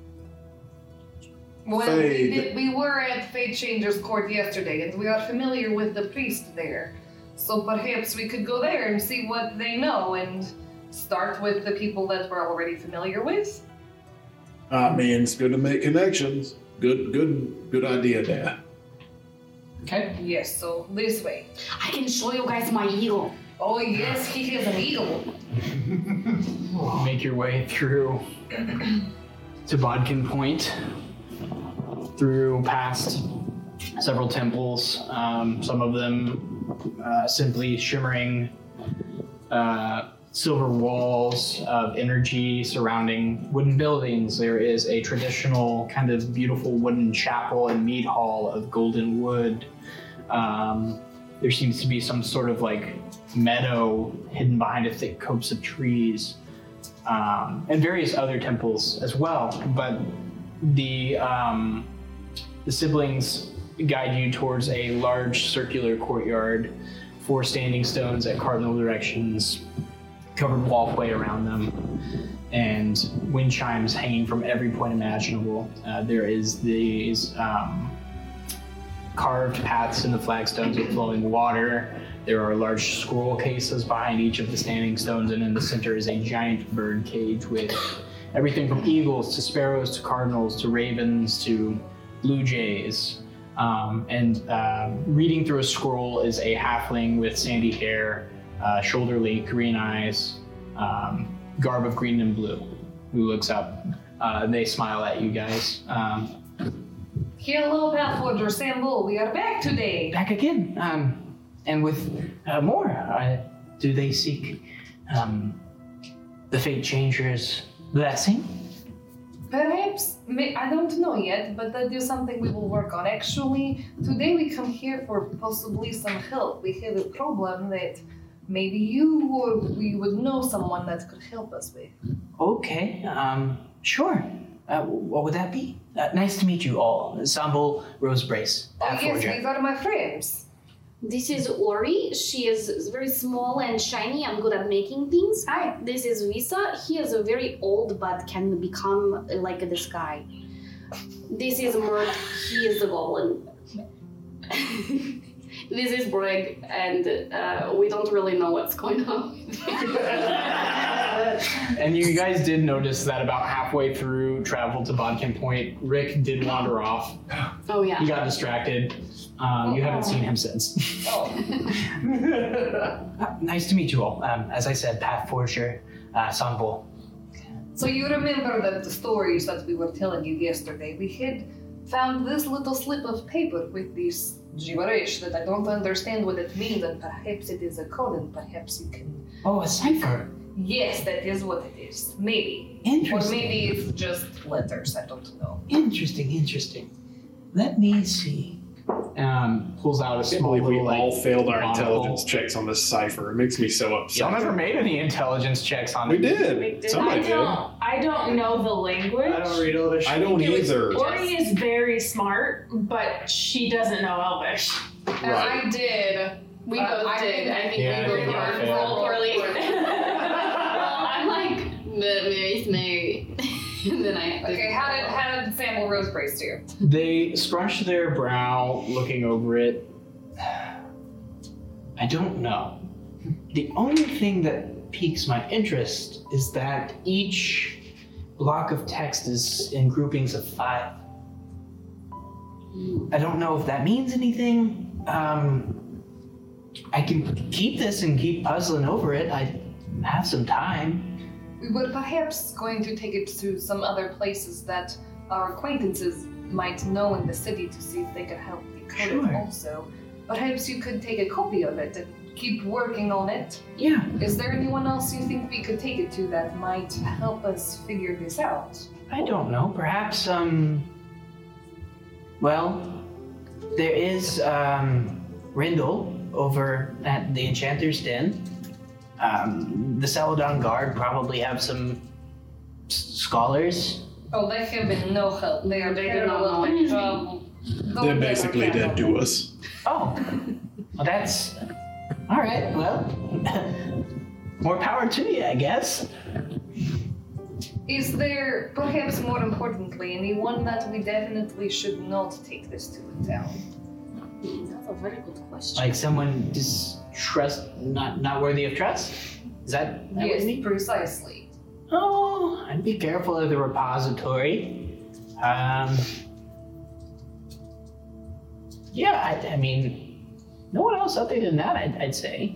Well, we were at Fate Changer's Court yesterday, and we are familiar with the priest there. So perhaps we could go there and see what they know, and start with the people that we're already familiar with. I mean, it's good to make connections. Good idea there. Okay. Yes, so this way. I can show you guys my eagle. Oh yes, he has an eagle. Make your way through to Bodkin Point, through past several temples, some of them simply shimmering silver walls of energy surrounding wooden buildings. There is a traditional kind of beautiful wooden chapel and mead hall of golden wood. There seems to be some sort of like meadow hidden behind a thick copse of trees, and various other temples as well. But the siblings guide you towards a large circular courtyard, 4 standing stones at cardinal directions, covered walkway around them, and wind chimes hanging from every point imaginable. There is these carved paths in the flagstones with flowing water. There are large scroll cases behind each of the standing stones, and in the center is a giant bird cage with everything from eagles to sparrows to cardinals to ravens to blue jays. Reading through a scroll is a halfling with sandy hair, shoulder-length green eyes, garb of green and blue, who looks up. They smile at you guys. Hello, Pathfinder Sambo. We are back today. Back again, and with more. Do they seek the Fate Changer's blessing? Perhaps, I don't know yet, but that is something we will work on. Actually, today we come here for possibly some help. We have a problem that maybe you or we would know someone that could help us with. Okay, sure. What would that be? Nice to meet you all. Sambal Rosebrace. Oh yes, these are my friends. This is Ori. She is very small and shiny and good at making things. Hi. This is Visa. He is very old but can become like this guy. This is Mert. He is the golem. This is Brig, and we don't really know what's going on. And you guys did notice that about halfway through travel to Bodkin Point, Rick did wander off. Oh yeah. He got distracted. You haven't seen him since. Nice to meet you all. As I said, Pathforger, Sambal. So you remember that the stories that we were telling you yesterday, we had found this little slip of paper with this gibberish that I don't understand what it means, and perhaps it is a code, and perhaps you can... Oh, a cipher. Yes, that is what it is. Maybe. Interesting. Or maybe it's just letters, I don't know. Interesting. Let me see. Pulls out a I can't small believe we little all failed our monocle. intelligence checks on this cipher. It makes me so upset. Y'all never made any intelligence checks on We it. did. Somebody did. I don't know the language. I don't read Elvish. I don't either. Ori is very smart, but she doesn't know Elvish. And I did. We both I did. think- I think Yeah, I we think both y'all failed. rolled poorly. Well, I'm like, Mary's Mary. And then I. Okay, how did Samuel Rosebrace do? They scrunch their brow, looking over it. I don't know. The only thing that piques my interest is that each block of text is in groupings of 5. I don't know if that means anything. I can keep this and keep puzzling over it. I have some time. We were perhaps going to take it to some other places that our acquaintances might know in the city to see if they could help decode it Sure. also. Perhaps you could take a copy of it and keep working on it. Yeah. Is there anyone else you think we could take it to that might help us figure this out? I don't know. Perhaps, well, there is, Rindle over at the Enchanter's Den. The Celadon Guard probably have some scholars. Oh, they have been no help. They are They do terrible not at know their job. They're basically dead to us. Oh, well, that's all right. Well, more power to you, I guess. Is there, perhaps more importantly, anyone that we definitely should not take this to the town? That's a very good question. Like someone distrust, not worthy of trust. Is that what you Yes, mean? precisely. Oh, I'd be careful of the repository. Yeah, I mean, no one else other than that, I'd say.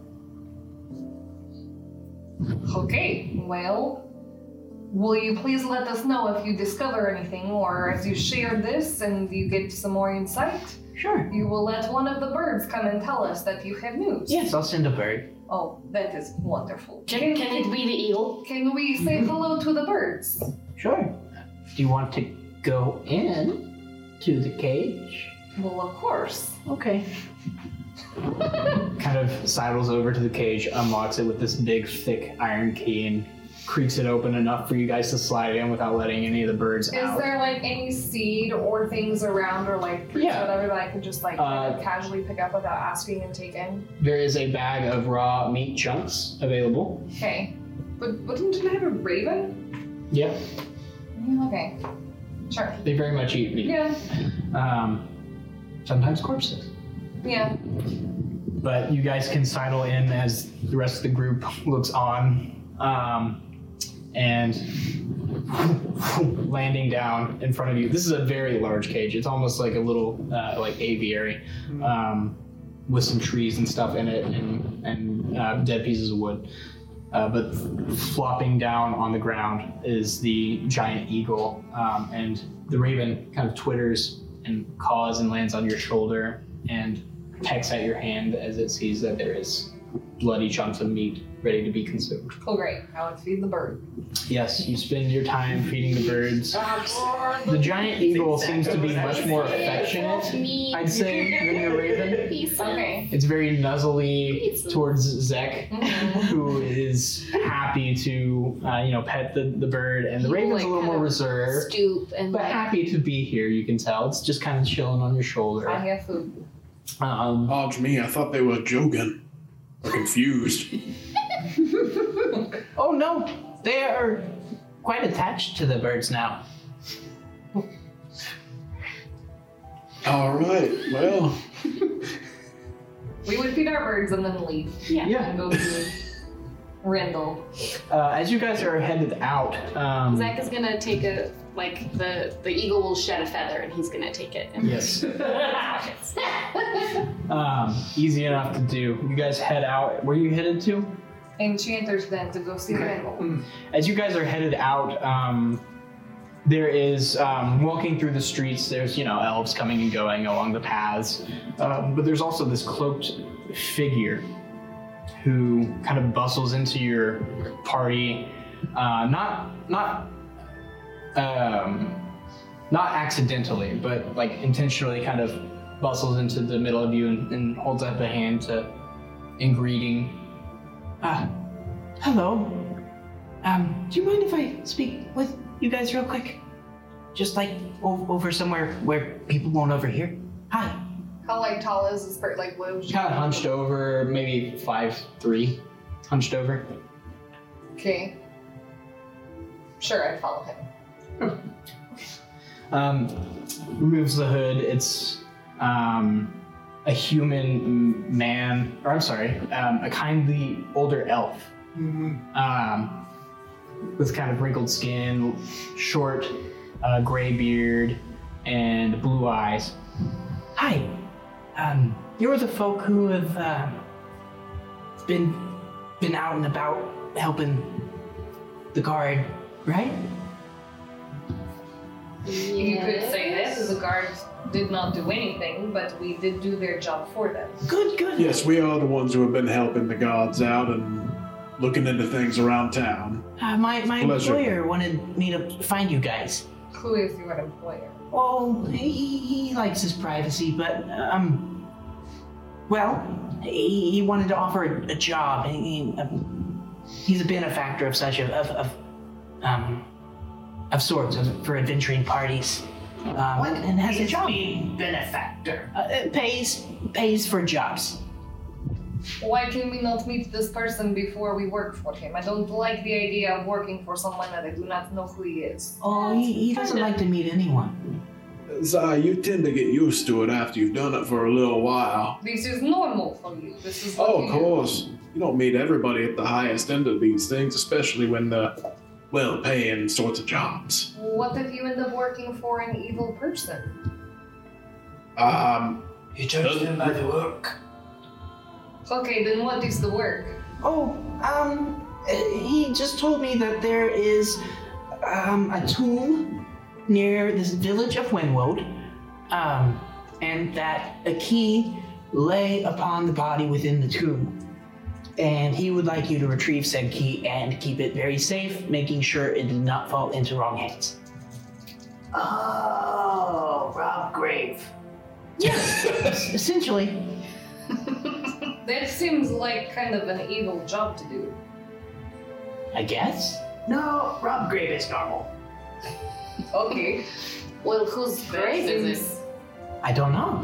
Okay, well, will you please let us know if you discover anything, or as you share this and you get some more insight, Sure. you will let one of the birds come and tell us that you have news. Yes, I'll send a bird. Oh, that is wonderful. Can it be the eagle? Can we say hello to the birds? Sure. Do you want to go in to the cage? Well, of course. Okay. Kind of sidles over to the cage, unlocks it with this big, thick iron key, and creaks it open enough for you guys to slide in without letting any of the birds Is out. there like any seed or things around or like fruits Yeah. or whatever that I could just like kind Uh, of casually pick up without asking and take in? There is a bag of raw meat chunks available. Okay. But wouldn't you have a raven? Yep, Yeah, okay. Sure. they very much eat meat. Yeah. Sometimes corpses. Yeah. But you guys can sidle in as the rest of the group looks on, and landing down in front of you. This is a very large cage. It's almost like a little like aviary, with some trees and stuff in it, and dead pieces of wood. But flopping down on the ground is the giant eagle, and the raven kind of twitters and caws and lands on your shoulder and pecks at your hand as it sees that there is bloody chunks of meat ready to be consumed. Oh, great. Now let's feed the bird. Yes, you spend your time feeding the birds. The giant eagle seems to be much more affectionate, I'd say, than your raven. Okay. It's very nuzzly towards Zek, who is happy to, pet the bird, and the raven's a little more reserved, Stoop and but happy to be here. You can tell it's just kind of chilling on your shoulder. I have food. Odds me, I thought they were joking. Or confused. Oh no, they are quite attached to the birds now. All right, well, We would feed our birds and then leave. Yeah. And go to Rindle. As you guys are headed out, Zach is gonna take the eagle will shed a feather and he's gonna take it. And yes, easy enough to do. You guys head out. Where are you headed to? Enchanter's Den to go see Rindle. As you guys are headed out, there is walking through the streets. There's elves coming and going along the paths, but there's also this cloaked figure who kind of bustles into your party, not accidentally, but like intentionally, kind of bustles into the middle of you and holds up a hand in greeting. Hello. Do you mind if I speak with you guys real quick? Just like over somewhere where people won't overhear? Hi. How tall is this bird? What was Kind of hunched over, maybe 5'3", hunched over. Okay. Sure, I'd follow him. Removes the hood. It's a human man, or I'm sorry, a kindly older elf, with kind of wrinkled skin, short gray beard, and blue eyes. Hi. you're the folk who have been out and about helping the guard, right? You could say that the guards did not do anything, but we did do their job for them. Good, good. Yes, we are the ones who have been helping the guards out and looking into things around town. My Pleasure. employer wanted me to find you guys. Who is your employer? Oh, he likes his privacy, but well, he wanted to offer a job. He's a benefactor of such of sorts for adventuring parties. And has a job. Benefactor. Pays for jobs. Why can we not meet this person before we work for him? I don't like the idea of working for someone that I do not know who he is. Oh, he doesn't like to meet anyone. Zai, you tend to get used to it after you've done it for a little while. This is normal for you. This is what Oh, you of do. course. You don't meet everybody at the highest end of these things, especially when they're well-paying sorts of jobs. What if you end up working for an evil person? You judge them by the work. Okay, then what is the work? Oh, he just told me that there is a tomb near this village of Winwood, and that a key lay upon the body within the tomb. And he would like you to retrieve said key and keep it very safe, making sure it did not fall into wrong hands. Oh, Rob Grave. Essentially. That seems like kind of an evil job to do. I guess. No, Rob Grave is normal. Okay. Well, whose grave is it? I don't know.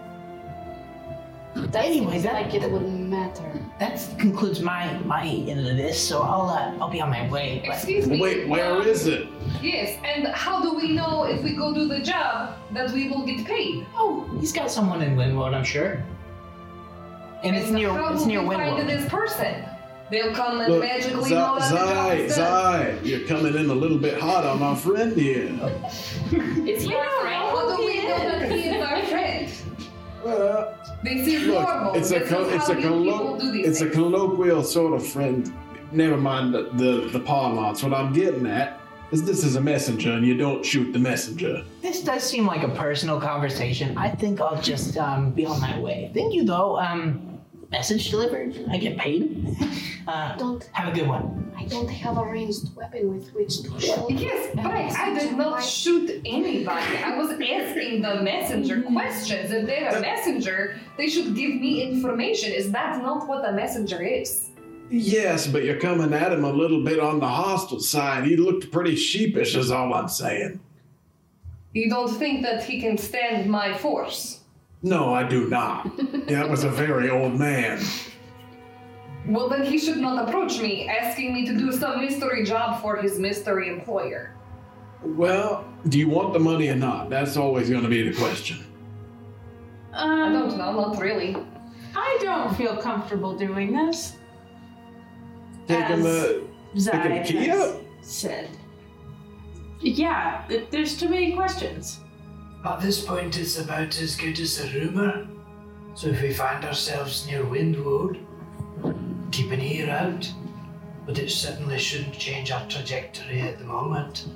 That Anyway, seems that- like it wouldn't matter. That concludes my end of this, so I'll be on my way. But Excuse me. Wait, where is it? Yes, and how do we know if we go do the job that we will get paid? oh, he's got someone in Winwood, I'm sure. And it's near How will we find Winwood. this person? They'll come and Look, magically know that the job Zai, is done. Zai, you're coming in a little bit hot on my friend here. Is he our friend? How do we know that he is our friend? This is Look, normal. it's This is how you people do these it's a things. colloquial sort of friend. Never mind the parlance. What I'm getting at is this is a messenger, and you don't shoot the messenger. This does seem like a personal conversation. I think I'll just be on my way. Thank you, though. Message delivered. I get paid. Don't. Have a good one. I don't have a ranged weapon with which to shoot. Yes, but I did not shoot anybody. I was asking the messenger questions. If they're a messenger, they should give me information. Is that not what a messenger is? Yes, but you're coming at him a little bit on the hostile side. He looked pretty sheepish, is all I'm saying. You don't think that he can stand my force? No, I do not. That was a very old man. Well, then he should not approach me, asking me to do some mystery job for his mystery employer. Well, do you want the money or not? That's always going to be the question. I don't know, not really. I don't feel comfortable doing this. Take him Zai picking a key has up? said. Yeah, there's too many questions. At this point, it's about as good as a rumor. So if we find ourselves near Windwood, keep an ear out. But it certainly shouldn't change our trajectory at the moment.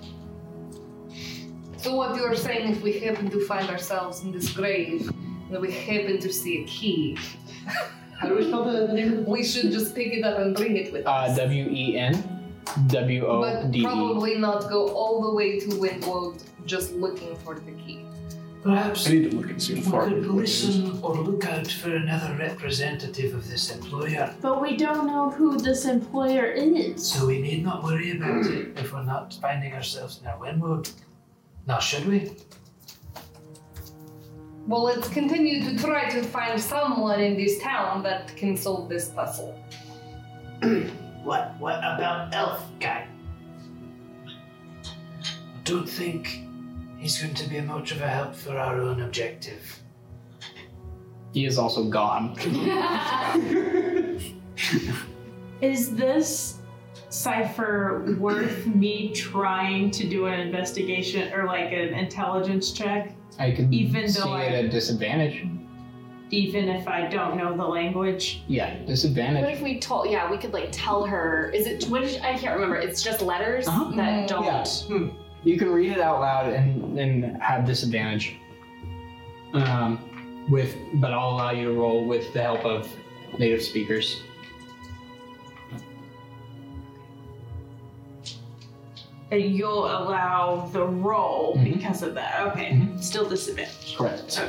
So what you're saying, if we happen to find ourselves in this grave, and we happen to see a key, How do we spell the name of the we should just pick it up and bring it with us. But WenWode. probably not go all the way to Windwood just looking for the key. Perhaps I need to look and see we how far could it is. listen or look out for another representative of this employer. But we don't know who this employer is. So we need not worry about it if we're not finding ourselves near Windwood. Now, should we? Well, let's continue to try to find someone in this town that can solve this puzzle. What about Elf Guy? I don't think he's going to be much of a help for our own objective. He is also gone. Is this cipher worth me trying to do an investigation or like an intelligence check? I could Even see though it at a disadvantage. even if I don't know the language? Yeah, What disadvantage. if we told? Yeah, we could like tell her. Is it? What? I can't remember. It's just letters that don't. Yeah. You can read it out loud and have disadvantage. But I'll allow you to roll with the help of native speakers. And you'll allow the roll Mhm. because of that. Okay. Mhm. Still disadvantage. Correct.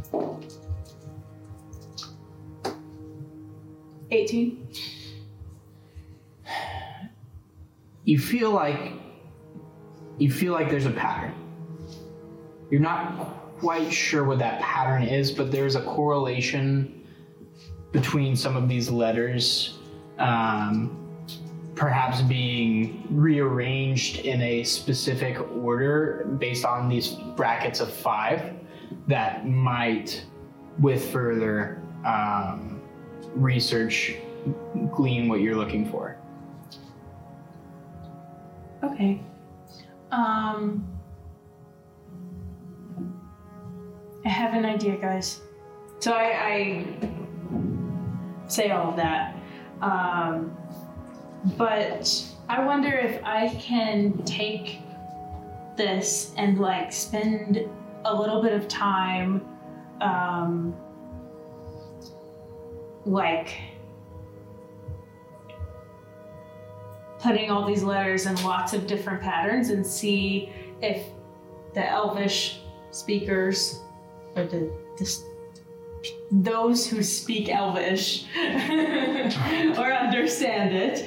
18. You feel like there's a pattern. You're not quite sure what that pattern is, but there's a correlation between some of these letters, perhaps being rearranged in a specific order based on these brackets of 5 that might, with further research, glean what you're looking for. Okay. I have an idea, guys. So I say all of that. But I wonder if I can take this and like spend a little bit of time like putting all these letters in lots of different patterns and see if the Elvish speakers or those who speak Elvish or understand it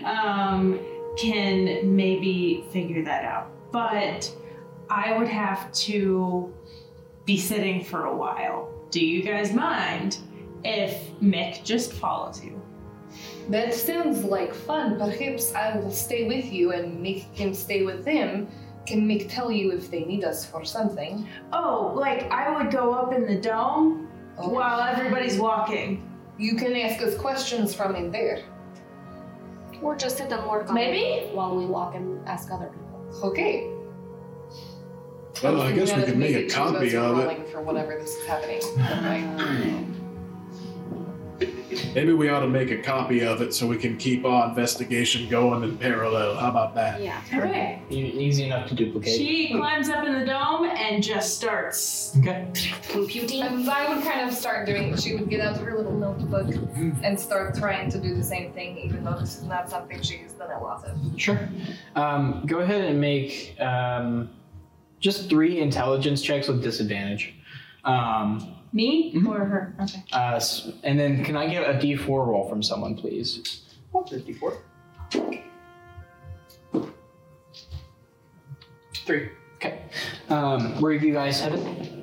can maybe figure that out. But I would have to be sitting for a while. Do you guys mind if Mick just follows you? That sounds like fun. Perhaps I will stay with you and make him stay with them. Can Mick tell you if they need us for something? Oh, like I would go up in the dome while everybody's walking. You can ask us questions from in there. Or just sit and work on Maybe? it while we walk and ask other people. Okay. Well, I guess we can make a copy of it. For whenever this is happening. Maybe we ought to make a copy of it so we can keep our investigation going in parallel. How about that? Yeah. Okay. Easy enough to duplicate. She climbs up in the dome and just starts. Okay. Computing. And I would kind of start doing, she would get out her little notebook and start trying to do the same thing, even though this is not something she's done a lot of. Sure. Go ahead and make just 3 intelligence checks with disadvantage. Me Mhm. or her? Okay. And then can I get a D4 roll from someone, please? There's D4. 3. Okay. Where are you guys headed?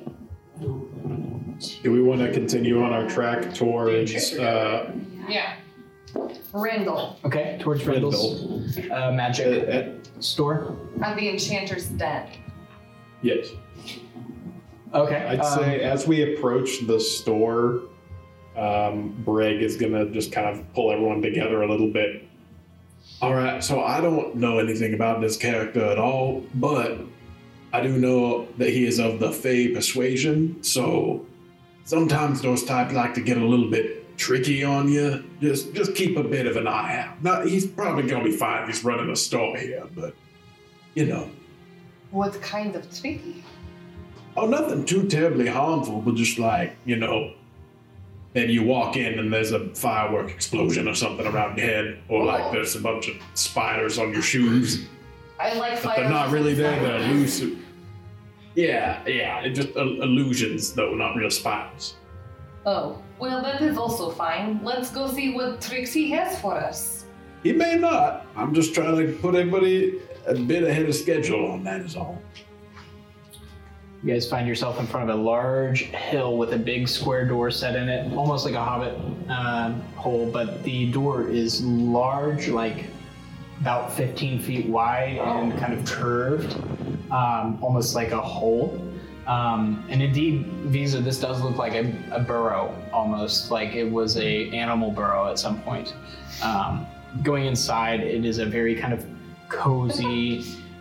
Do we want to continue on our track towards Yeah. Randall, Okay, towards Randall's magic store. on the Enchanter's Den. Yes. Okay. I'd say as we approach the store, Brig is gonna just kind of pull everyone together a little bit. All right, so I don't know anything about this character at all, but I do know that he is of the Fey persuasion, so sometimes those types like to get a little bit tricky on you. Just keep a bit of an eye out. Now, he's probably gonna be fine if he's running a store here, but, you know. What kind of tricky? Oh, nothing too terribly harmful, but just like, you know, maybe you walk in and there's a firework explosion or something around your head, or like there's a bunch of spiders on your shoes. I like But they're not really there, they're elusive. Yeah, it's just illusions though, not real spiders. Oh, well, that is also fine. Let's go see what tricks he has for us. He may not. I'm just trying to put everybody a bit ahead of schedule on that is all. You guys find yourself in front of a large hill with a big square door set in it, almost like a hobbit hole, but the door is large, like about 15 feet wide and kind of curved, almost like a hole. And indeed, Visa, this does look like a burrow, almost like it was a animal burrow at some point. Going inside, it is a very kind of cozy,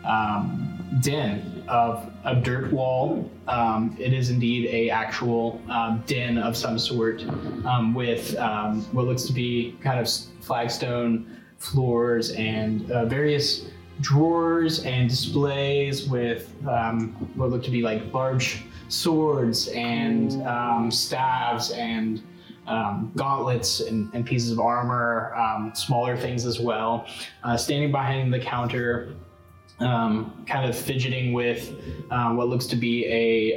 den of a dirt wall. It is indeed a actual den of some sort with what looks to be kind of flagstone floors and various drawers and displays with what look to be like large swords and staves and gauntlets and pieces of armor, smaller things as well. Standing behind the counter, kind of fidgeting with what looks to be a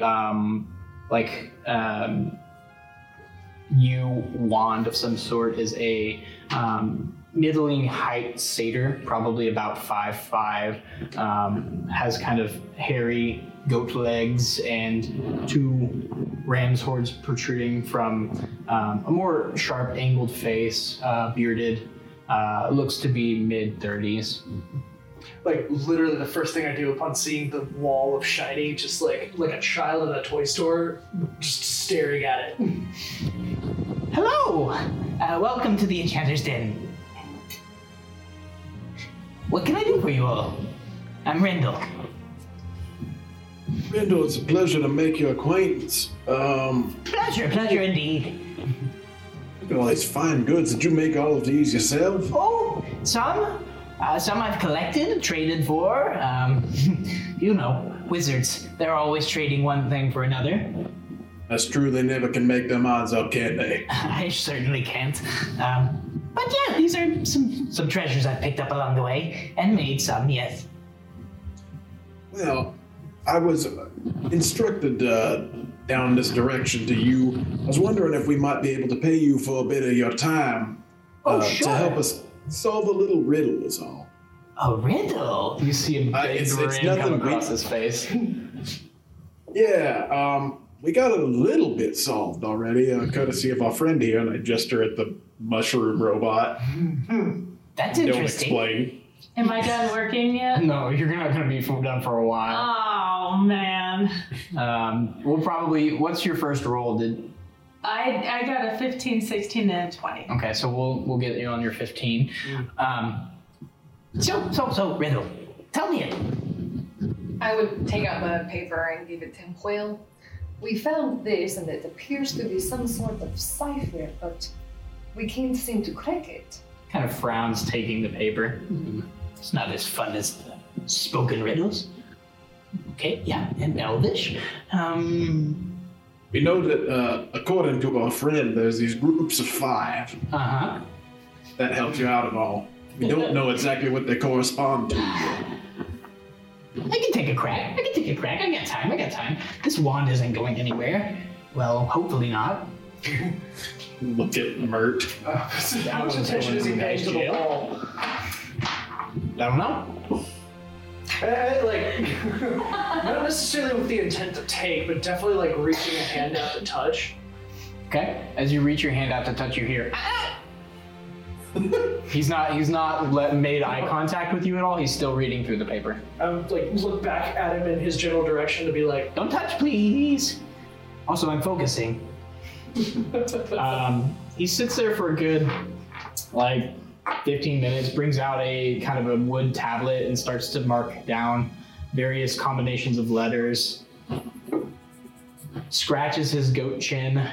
yew wand of some sort is a middling height satyr, probably about 5'5", has kind of hairy goat legs and two ram's horns protruding from a more sharp angled face, bearded, looks to be mid-30s. Like literally the first thing I do upon seeing the wall of shiny, just like a child in a toy store, just staring at it. Hello! Welcome to the Enchanter's Den. What can I do for you all? I'm Rendell. Rendell, it's a pleasure to make your acquaintance. Pleasure indeed. Look at all these fine goods. Did you make all of these yourself? Oh, some I've collected, traded for. You know, wizards. They're always trading one thing for another. That's true. They never can make their minds up, can't they? I certainly can't. But yeah, these are some treasures I picked up along the way, and made some, yes. Well, I was instructed down this direction to you. I was wondering if we might be able to pay you for a bit of your time Sure. to help us solve a little riddle is all. A riddle? You see a big it's grin come nothing across his face. Yeah, we got it a little bit solved already, courtesy of our friend here, and I gesture at the mushroom robot. That's Don't interesting. explain. Am I done working yet? No, you're not going to be done for a while. Oh man. We'll probably. What's your first roll? I got a 15, 16, and a 20. Okay, so we'll get you on your 15. So, Riddle, tell me it. I would take out the paper and give it to him. Well, we found this and it appears to be some sort of cipher, but we can't seem to crack it. Kind of frowns, taking the paper. It's not as fun as the spoken riddles. Okay, yeah, and Elvish. We know that according to our friend, there's these groups of 5. Uh-huh. That helps you out at all. We don't know exactly what they correspond to. I can take a crack. I got time. This wand isn't going anywhere. Well, hopefully not. Look at Mert. How much attention is he paying to the wall? I don't know. Not necessarily with the intent to take, but definitely like reaching a hand out to touch. Okay. As you reach your hand out to touch, you hear. He's not made eye contact with you at all. He's still reading through the paper. I would look back at him in his general direction to be like, Don't touch, please. Also, I'm focusing. He sits there for a good 15 minutes, brings out a kind of a wood tablet and starts to mark down various combinations of letters. Scratches his goat chin.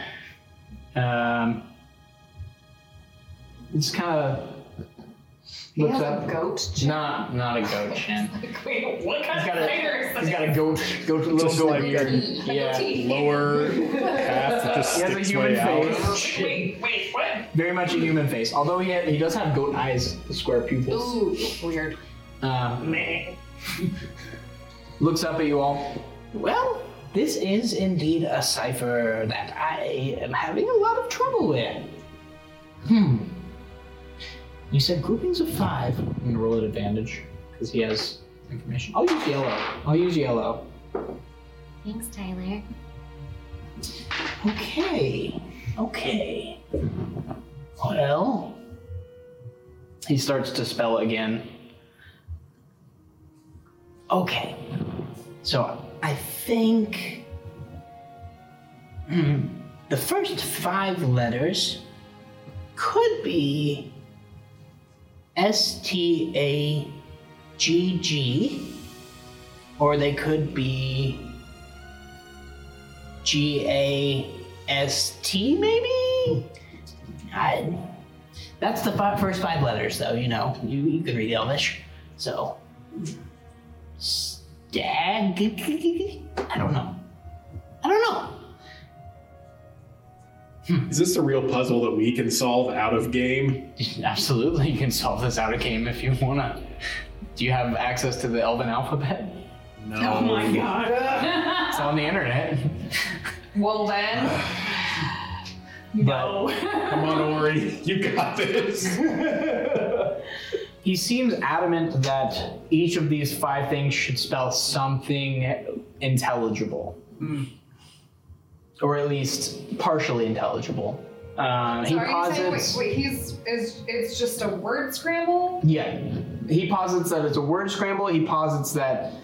Just kind of He looks has up. a goat chin. Not a goat chin. Wait, what kind of fingers? He's got a goat little Just goat like beard. a Yeah. goatee. Lower half that just He has a sticks human way out. face. Wait, what? Very much a human face. Although he does have goat eyes, square pupils. Ooh, weird. Looks up at you all. Well, this is indeed a cipher that I am having a lot of trouble with. You said groupings of 5. I'm gonna roll at advantage because he has information. I'll use yellow. Thanks, Tyler. Okay. Well, He starts to spell again. okay. So I think the first 5 letters could be STAGG, or they could be GAST, maybe? That's the first 5 letters, though, you know. You can read Elvish. So, stag? I don't know. Is this a real puzzle that we can solve out of game? Absolutely, you can solve this out of game if you wanna. Do you have access to the Elven alphabet? No. Oh my god. It's on the internet. Well then, No. Come on, Ori. You got this. He seems adamant that each of these 5 things should spell something intelligible. Or at least partially intelligible. He are you posits... saying, it's just a word scramble? Yeah. He posits that it's a word scramble. He posits that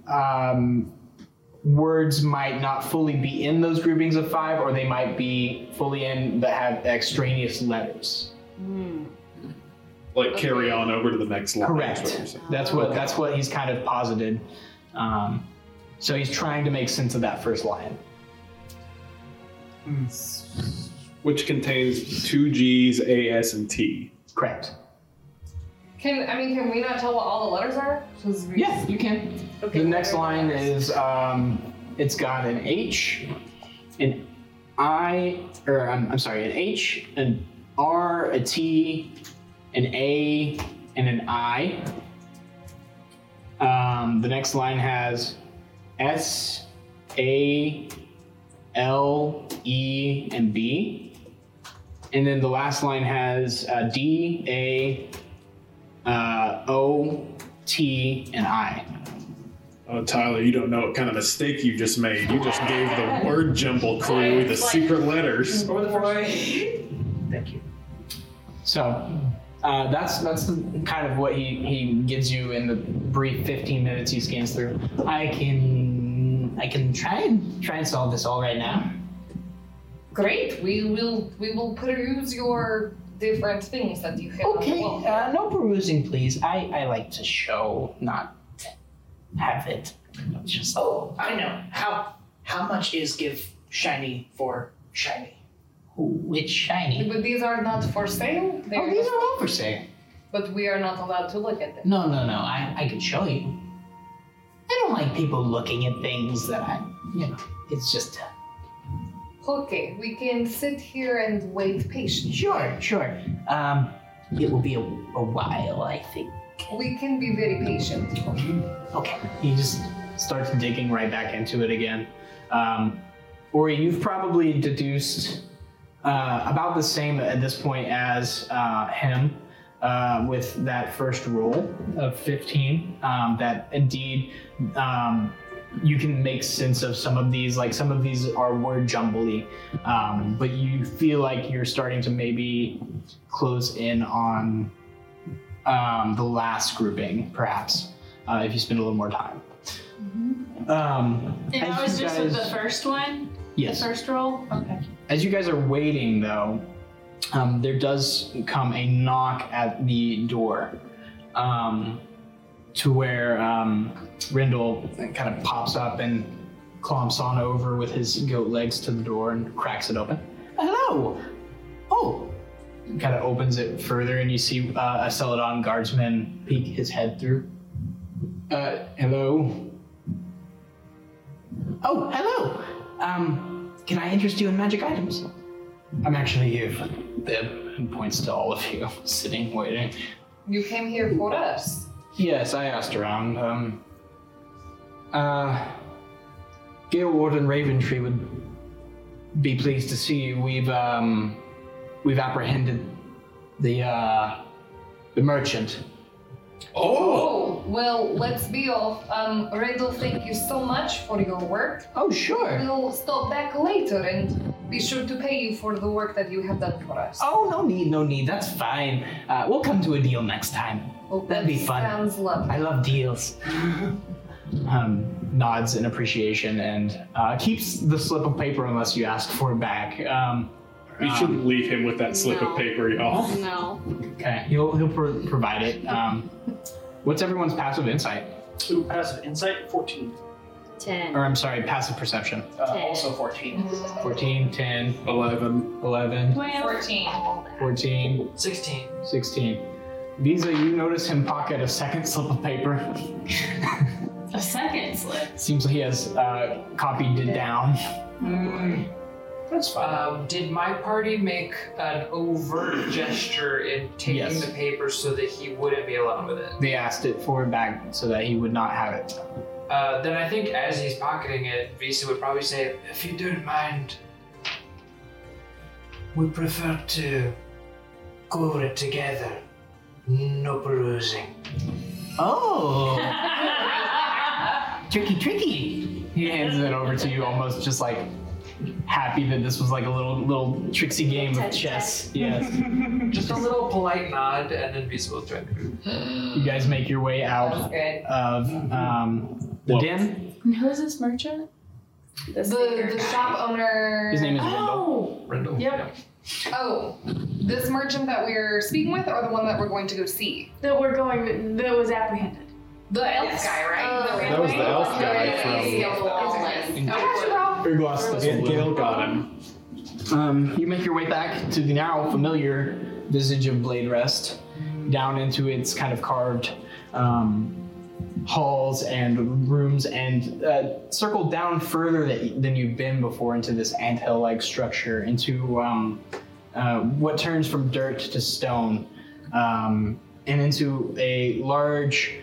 words might not fully be in those groupings of 5, or they might be fully in but have extraneous letters. Like carry on over to the next line. Correct. That's what he's kind of posited. So he's trying to make sense of that first line. Which contains 2 G's, A, S, and T. Correct. Can we not tell what all the letters are? Yeah, you can. Okay, The next what are line the letters? is it's got an H, an I, or an H, an R, a T, an A, and an I. The next line has S, A, L, E, and B. And then the last line has D, A, O, T, and I. Oh, Tyler, you don't know what kind of mistake you just made. You just gave the word jumble crew the secret letters. Thank you. So that's kind of what he gives you in the brief 15 minutes he scans through. I can try and solve this all right now. Great. We will peruse your different things that you have. Okay, on the wall. no perusing, please. I like to show, not have it. Just Oh, I know. How much is give shiny for shiny? which shiny. But these are not for sale. Oh, They're these are all for sale. but we are not allowed to look at them. No. I can show you. I don't like people looking at things that it's just. Okay, we can sit here and wait patiently. Sure. It will be a while, I think. We can be very patient. Okay. He just starts digging right back into it again. Ori, you've probably deduced about the same at this point as him with that first roll of 15. That indeed you can make sense of some of these. Like some of these are word jumbly, but you feel like you're starting to maybe close in on the last grouping, perhaps, if you spend a little more time. And as I was you just with guys- the first one? Yes. The first roll? Okay. As you guys are waiting, though, there does come a knock at the door, to where Rindle kind of pops up and clomps on over with his goat legs to the door and cracks it open. Hello! Oh! Kind of opens it further, and you see a Celadon guardsman peek his head through. Hello? Oh, hello. Can I interest you in magic items? I'm actually here for them, and points to all of you sitting, waiting. You came here for us. Yes, I asked around. Gale Warden Raventree would be pleased to see you. We've apprehended the merchant. Oh, well, let's be off. Randall, thank you so much for your work. Oh, sure. We'll stop back later and be sure to pay you for the work that you have done for us. Oh, no need. That's fine. We'll come to a deal next time. Well, that'd be fun. Sounds lovely. I love deals. Nods in appreciation and keeps the slip of paper unless you ask for it back. We shouldn't leave him with that slip No. of paper, y'all. No. Okay, he'll provide it. What's everyone's passive insight? Ooh, passive insight, 14. 10. Or I'm sorry, passive perception. Also 14. 14, 10, 11. 11, 14. 14, 16. 16. Visa, you notice him pocket a second slip of paper. A second slip. Seems like he has copied it down. That's fine. Did my party make an overt gesture in taking Yes. the paper so that he wouldn't be alone with it? They asked it for it back so that he would not have it. Then I think as he's pocketing it, Visa would probably say, If you don't mind, we prefer to go over it together. No perusing. Oh. Tricky. He hands it over to you, almost just like happy that this was like a little tricksy game of chess. Yes. just a little polite nod, and then Visa will join the group. You guys make your way That's out good. of the den. And who's this merchant? The shop owner. His name is Rendell. Oh! Rendell. Yep. Oh, this merchant that we're speaking with, or the one that we're going to go see? That was apprehended. The elf Yes. guy, right? Oh, That was the elf guy from- Gale got him. You make your way back to the now familiar visage of Blade Rest, down into its kind of carved halls and rooms, and circle down further than you've been before into this anthill-like structure, into what turns from dirt to stone, and into a large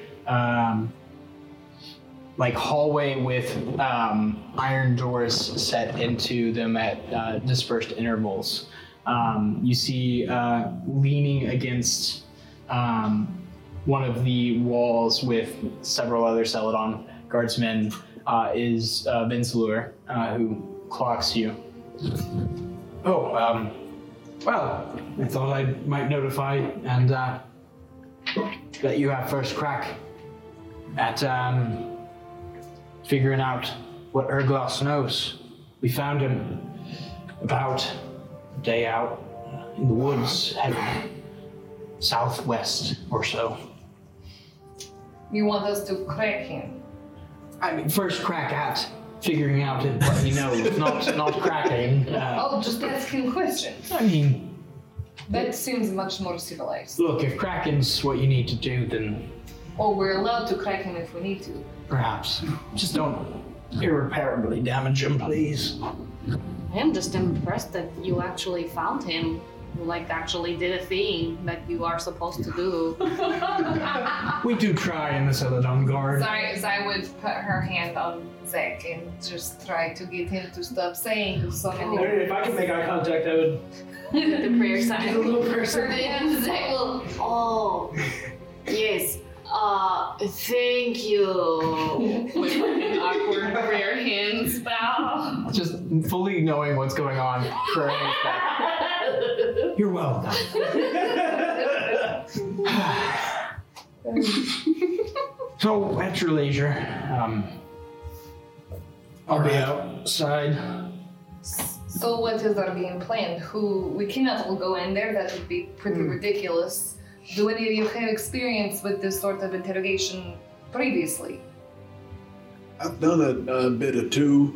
like hallway with iron doors set into them at dispersed intervals. You see leaning against one of the walls with several other Celadon guardsmen is Vincelur, who clocks you. Oh, well, I thought I might notify and let you have first crack at figuring out what Erglos knows. We found him about a day out in the woods, heading southwest or so. You want us to crack him? I mean, first crack at figuring out what he knows, not cracking. Oh, just asking questions. I mean, That seems much more civilized. look, if cracking's what you need to do, then Or we're allowed to crack him if we need to. perhaps. Just don't irreparably damage him, please. I'm just impressed that you actually found him. Like, actually did a thing that you are supposed to do. We do try in the Celadon Guard. Zai would put her hand on Zek and just try to get him to stop saying so many If I could make eye contact, I would The prayer sign. get a little person. And Zach will, oh, yes, thank you. With an awkward prayer hands bow. Just fully knowing what's going on. You're welcome. So, at your leisure, I'll be outside. So what is our game plan? We cannot all go in there, that would be pretty ridiculous. Do any of you have experience with this sort of interrogation previously? I've done a bit or two,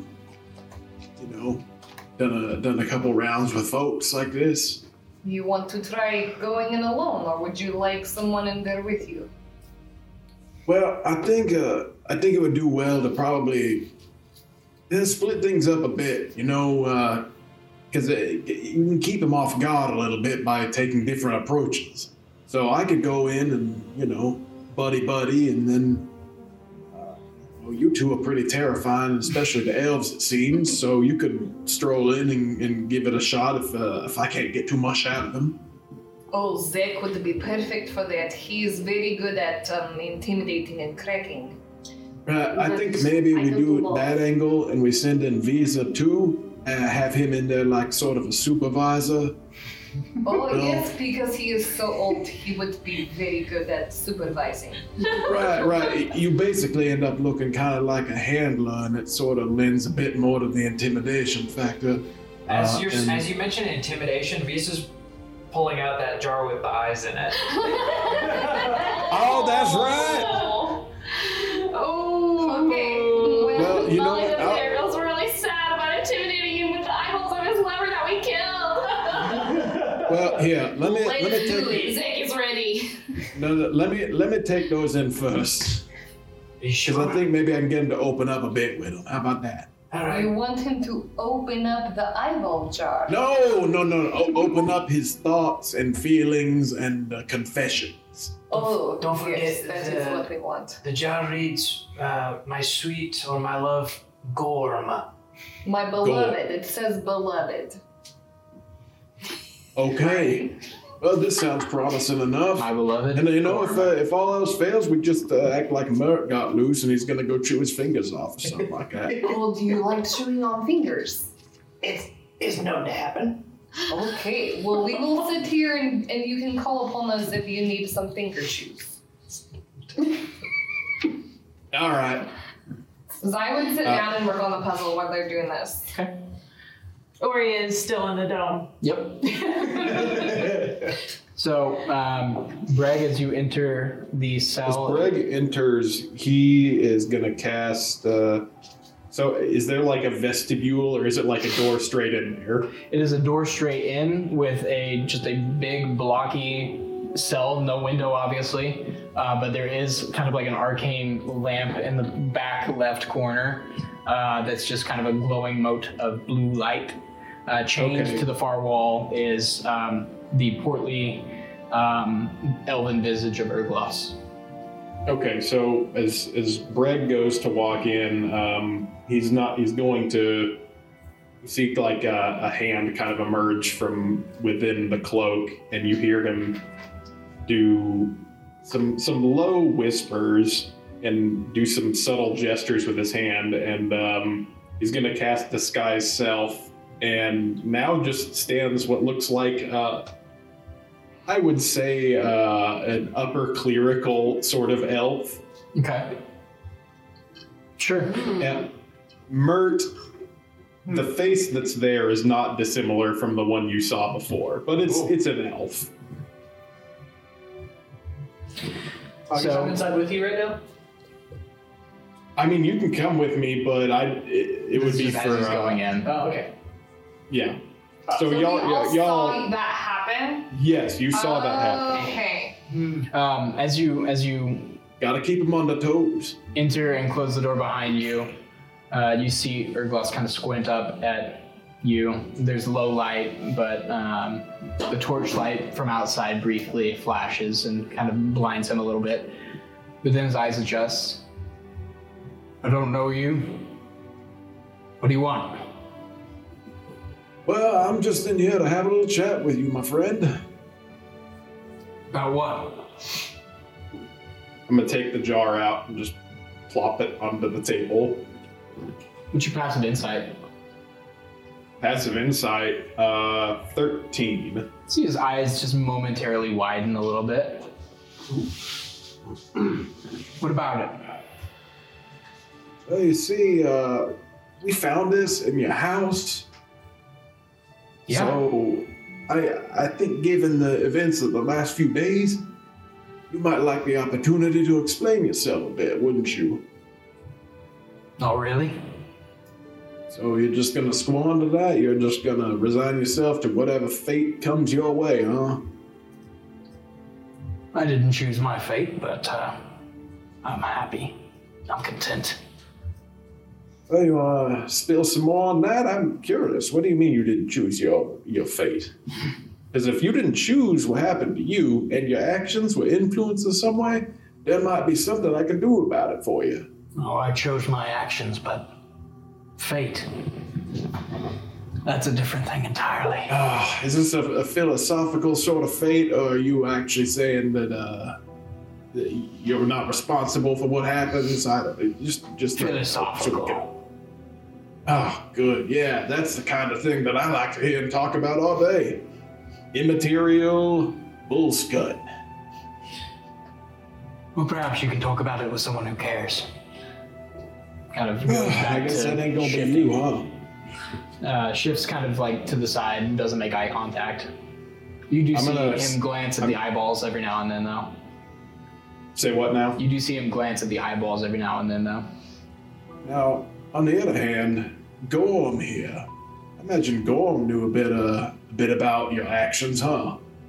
done a couple rounds with folks like this. You want to try going in alone, or would you like someone in there with you? Well, I think it would do well to probably split things up a bit, because you can keep them off guard a little bit by taking different approaches. So I could go in and, buddy, and then you two are pretty terrifying, especially the elves, it seems. So you could stroll in and give it a shot if I can't get too much out of them. Oh, Zek would be perfect for that. He is very good at intimidating and cracking. I think maybe we do it that angle and we send in Visa too, have him in there like sort of a supervisor. Oh, No. yes, because he is so old, he would be very good at supervising. Right. You basically end up looking kind of like a handler, and it sort of lends a bit more to the intimidation factor. As And- you mentioned intimidation, Visa's pulling out that jar with the eyes in it. Oh, that's right. Here, let me do it. take. Zach is ready. No, let me take those in first. Are you Because sure? I think maybe I can get him to open up a bit with them. How about that? All right. You want him to open up the eyeball jar? No. Open up his thoughts and feelings and confessions. Oh, Don't forget yes, that is the- what we want. The jar reads, my sweet or my love, Gorm. My beloved. It says beloved. Okay. Well, this sounds promising enough. My beloved. And you know, if all else fails, we just act like Merc got loose and he's gonna go chew his fingers off or something like that. Well, do you like chewing on fingers? It's known to happen. Okay, well, we will sit here and you can call upon us if you need some finger chews. All right. Zai would sit down and work on the puzzle while they're doing this. Ori is still in the dome. Yep. So, Breg, as you enter the As cell, Greg enters, he is gonna cast. So, is there like a vestibule, or is it like a door straight in there? it is a door straight in with just a big blocky cell, no window, obviously, but there is kind of like an arcane lamp in the back left corner that's just kind of a glowing mote of blue light. Chained Okay. to the far wall is the portly elven visage of Urgloss. Okay, so as Breg goes to walk in, he's going to see like a hand kind of emerge from within the cloak, and you hear him do some low whispers and do some subtle gestures with his hand, and he's going to cast Disguise Self, and now just stands what looks like I would say an upper clerical sort of elf. Okay. Sure. And Mert, the face that's there is not dissimilar from the one you saw before, but it's an elf. So- I'm inside with you right now. I mean, you can come with me, but it would be As for he's going in. Oh, okay. yeah. So we y'all, all y'all, saw that happen? yes, you saw that happen. Okay. As you Got to keep them on the toes. enter and close the door behind you, you see Urgloss kind of squint up at you. There's low light, but the torchlight from outside briefly flashes and kind of blinds him a little bit. But then his eyes adjust. I don't know you. What do you want? Well, I'm just in here to have a little chat with you, my friend. About what? I'm gonna take the jar out and just plop it onto the table. What's your passive insight? Passive insight, 13. See his eyes just momentarily widen a little bit. What about it? Well, you see, we found this in your house. Yeah. So, I think given the events of the last few days, you might like the opportunity to explain yourself a bit, wouldn't you? Oh, really? So you're just gonna squander that? You're just gonna resign yourself to whatever fate comes your way, huh? I didn't choose my fate, but I'm happy. I'm content. Well, you wanna spill some more on that? I'm curious. What do you mean you didn't choose your fate? Because if you didn't choose what happened to you and your actions were influenced in some way, there might be something I can do about it for you. Oh, I chose my actions, but fate. That's a different thing entirely. Is this a philosophical sort of fate, or are you actually saying that you're not responsible for what happens? I don't, just Philosophical. Oh, good. Yeah, that's the kind of thing that I like to hear and talk about all day. Immaterial bullscut. Well, perhaps you can talk about it with someone who cares. Kind of goes back I guess to that ain't gonna be shifting. you, huh? Shifts kind of like to the side and doesn't make eye contact. You do I'm see gonna- him glance at the eyeballs every now and then, though. Say what now? You do see him glance at the eyeballs every now and then, though. Now, on the other hand, Gorm here. I imagine Gorm knew a bit about your actions, huh?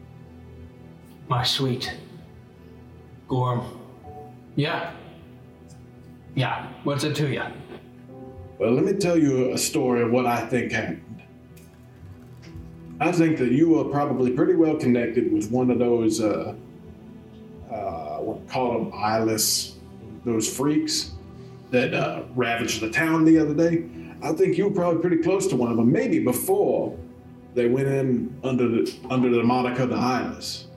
My sweet Gorm. Yeah. Yeah, what's it to you? Well, let me tell you a story of what I think happened. I think that you were probably pretty well connected with one of those, what call them eyeless, those freaks that ravaged the town the other day. I think you were probably pretty close to one of them, maybe before they went in under the moniker the Eyeless.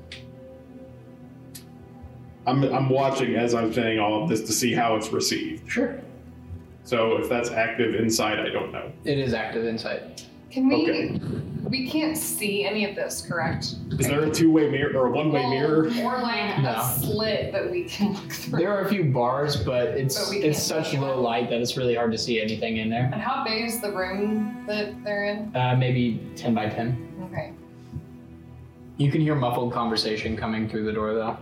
I'm watching as I'm saying all of this to see how it's received. Sure. So if that's active insight, I don't know. It is active insight. Can we? Okay. We can't see any of this, correct? Is there a two-way mirror or a one-way mirror? Or like No. a slit that we can look through. There are a few bars, but But it's we can't such see low them. light that it's really hard to see anything in there. And how big is the room that they're in? Maybe 10 by 10. Okay. You can hear muffled conversation coming through the door, though.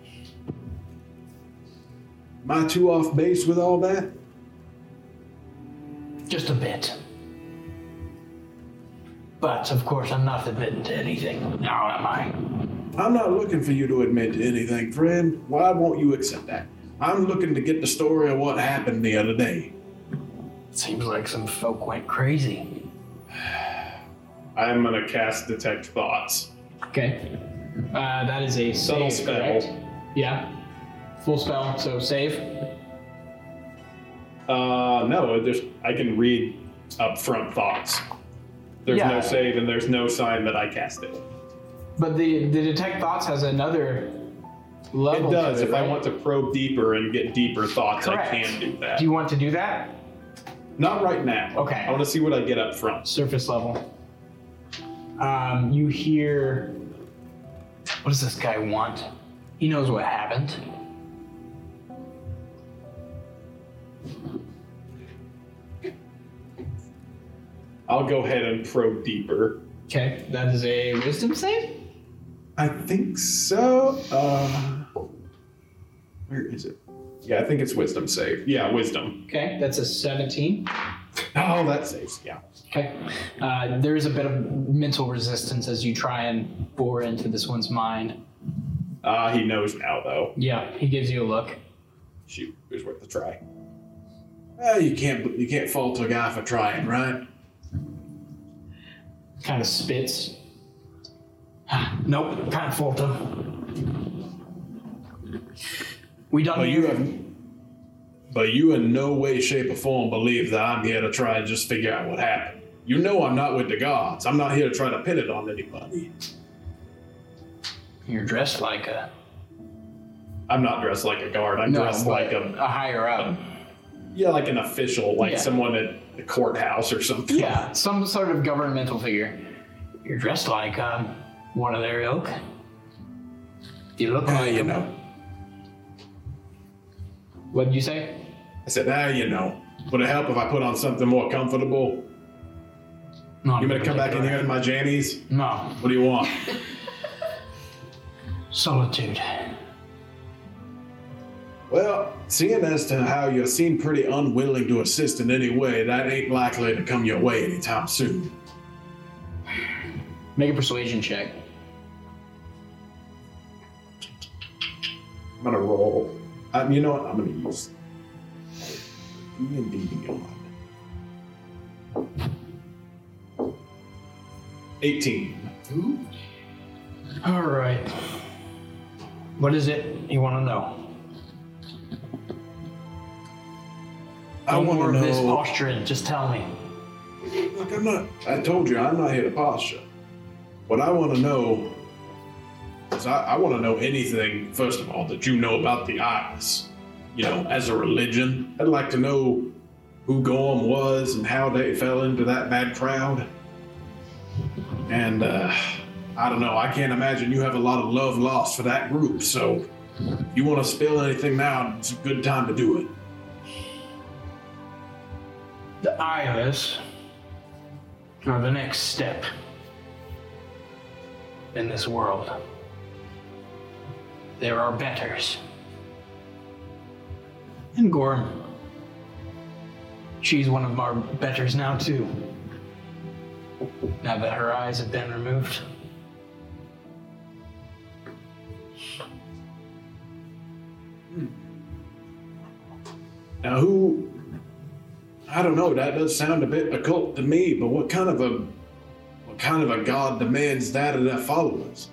Am I too off base with all that? Just a bit. But, of course, I'm not admitting to anything. Now am I? I'm not looking for you to admit to anything, friend. Why won't you accept that? I'm looking to get the story of what happened the other day. Seems like some folk went crazy. I'm gonna cast Detect Thoughts. Okay. That is a Subtle save, spell. correct? Yeah. Full spell, so save. No, I can read upfront thoughts. There's Yeah. no save and there's no sign that I cast it. But the Detect Thoughts has another level. It does. to it, If I right? want to probe deeper and get deeper thoughts, Correct. I can do that. Do you want to do that? Not right now. Okay. I want to see what I get up front. Surface level. You hear. What does this guy want? He knows what happened. I'll go ahead and probe deeper. Okay, that is a wisdom save? I think so. Where is it? Yeah, I think it's wisdom save. Yeah, wisdom. Okay, that's a 17. Oh, that saves. Yeah. Okay. There is a bit of mental resistance as you try and bore into this one's mind. He knows now, though. Yeah, he gives you a look. Shoot, it was worth a try. You can't fault a guy for trying, right? Kind of spits. Nope, can't fault him. We done here. But you in no way, shape, or form believe that I'm here to try and just figure out what happened. You know I'm not with the gods. I'm not here to try to pin it on anybody. You're dressed like a... I'm not dressed like a guard. I'm dressed like a higher up. like an official, like Yeah. someone at the courthouse or something. Yeah, some sort of governmental figure. You're dressed like one of their ilk. You look like You him. know. What did you say? I said, you know. Would it help if I put on something more comfortable? Not You want me to come back in here particular. in my jammies? No. What do you want? Solitude. Well, seeing as to how you seem pretty unwilling to assist in any way, that ain't likely to come your way anytime soon. Make a persuasion check. I'm gonna roll. You know what? I'm gonna use D&D Beyond. 18. All right. What is it you want to know? I No want more to of this know. posturing. Just tell me. Look, I told you, I'm not here to posture. What I want to know is I want to know anything, first of all, that you know about the Eyes. You know, as a religion. I'd like to know who Gorm was and how they fell into that bad crowd. And, I don't know, I can't imagine you have a lot of love lost for that group, so if you want to spill anything now, it's a good time to do it. The Eyeless are the next step in this world. There are betters. And Gorm. She's one of our betters now, too. Now that her eyes have been removed. Now I don't know, that does sound a bit occult to me, but what kind of a god demands that of their followers?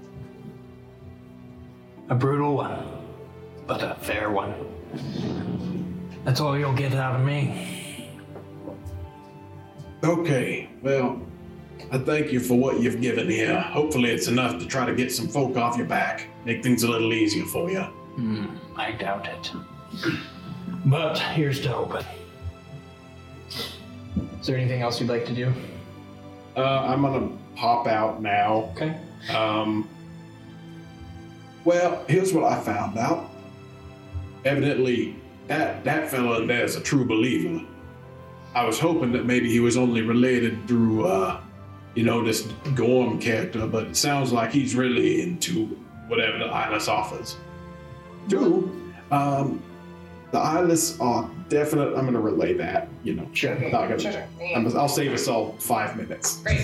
A brutal one, but a fair one. That's all you'll get out of me. Okay, well, I thank you for what you've given here. Hopefully it's enough to try to get some folk off your back, make things a little easier for you. I doubt it. But here's to hoping. Is there anything else you'd like to do? I'm gonna pop out now. Okay. Well, here's what I found out. Evidently, that fella there's a true believer. I was hoping that maybe he was only related through, this Gorm character, but it sounds like he's really into whatever the Eyeless offers. Two, the Eyeless are definite. I'm going to relay that, Sure. I'll save us all 5 minutes. Great.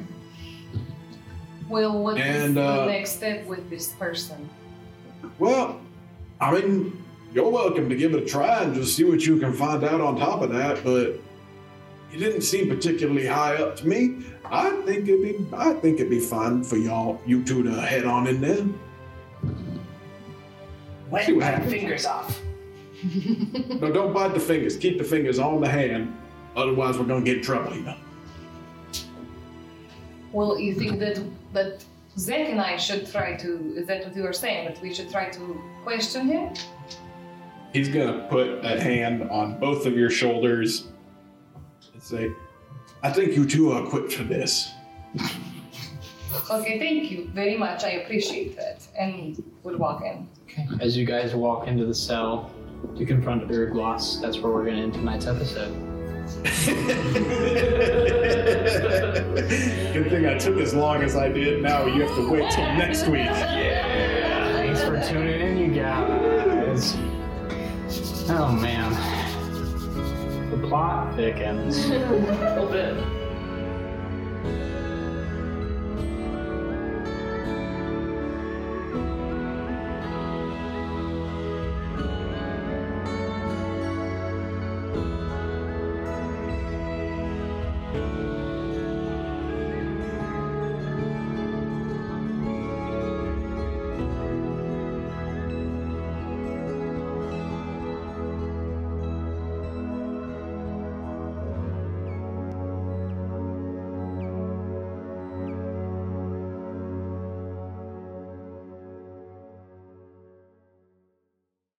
Well, what is And, the next step with this person? Well, I mean, you're welcome to give it a try and just see what you can find out on top of that, but he didn't seem particularly high up to me. I think it'd be fine for you two to head on in there. Let my fingers off. No, don't bite the fingers. Keep the fingers on the hand. Otherwise, we're gonna get in trouble here. Well, you think that Zach and I should try to, is that what you were saying? That we should try to question him? He's gonna put a hand on both of your shoulders and say, I think you two are equipped for this. Okay, thank you very much. I appreciate that. And we'll walk in. Okay. As you guys walk into the cell to confront Urgloss, that's where we're going to end tonight's episode. Good thing I took as long as I did. Now you have to wait till next week. Yeah. Thanks for tuning in, you guys. Oh man. The plot thickens. A little bit.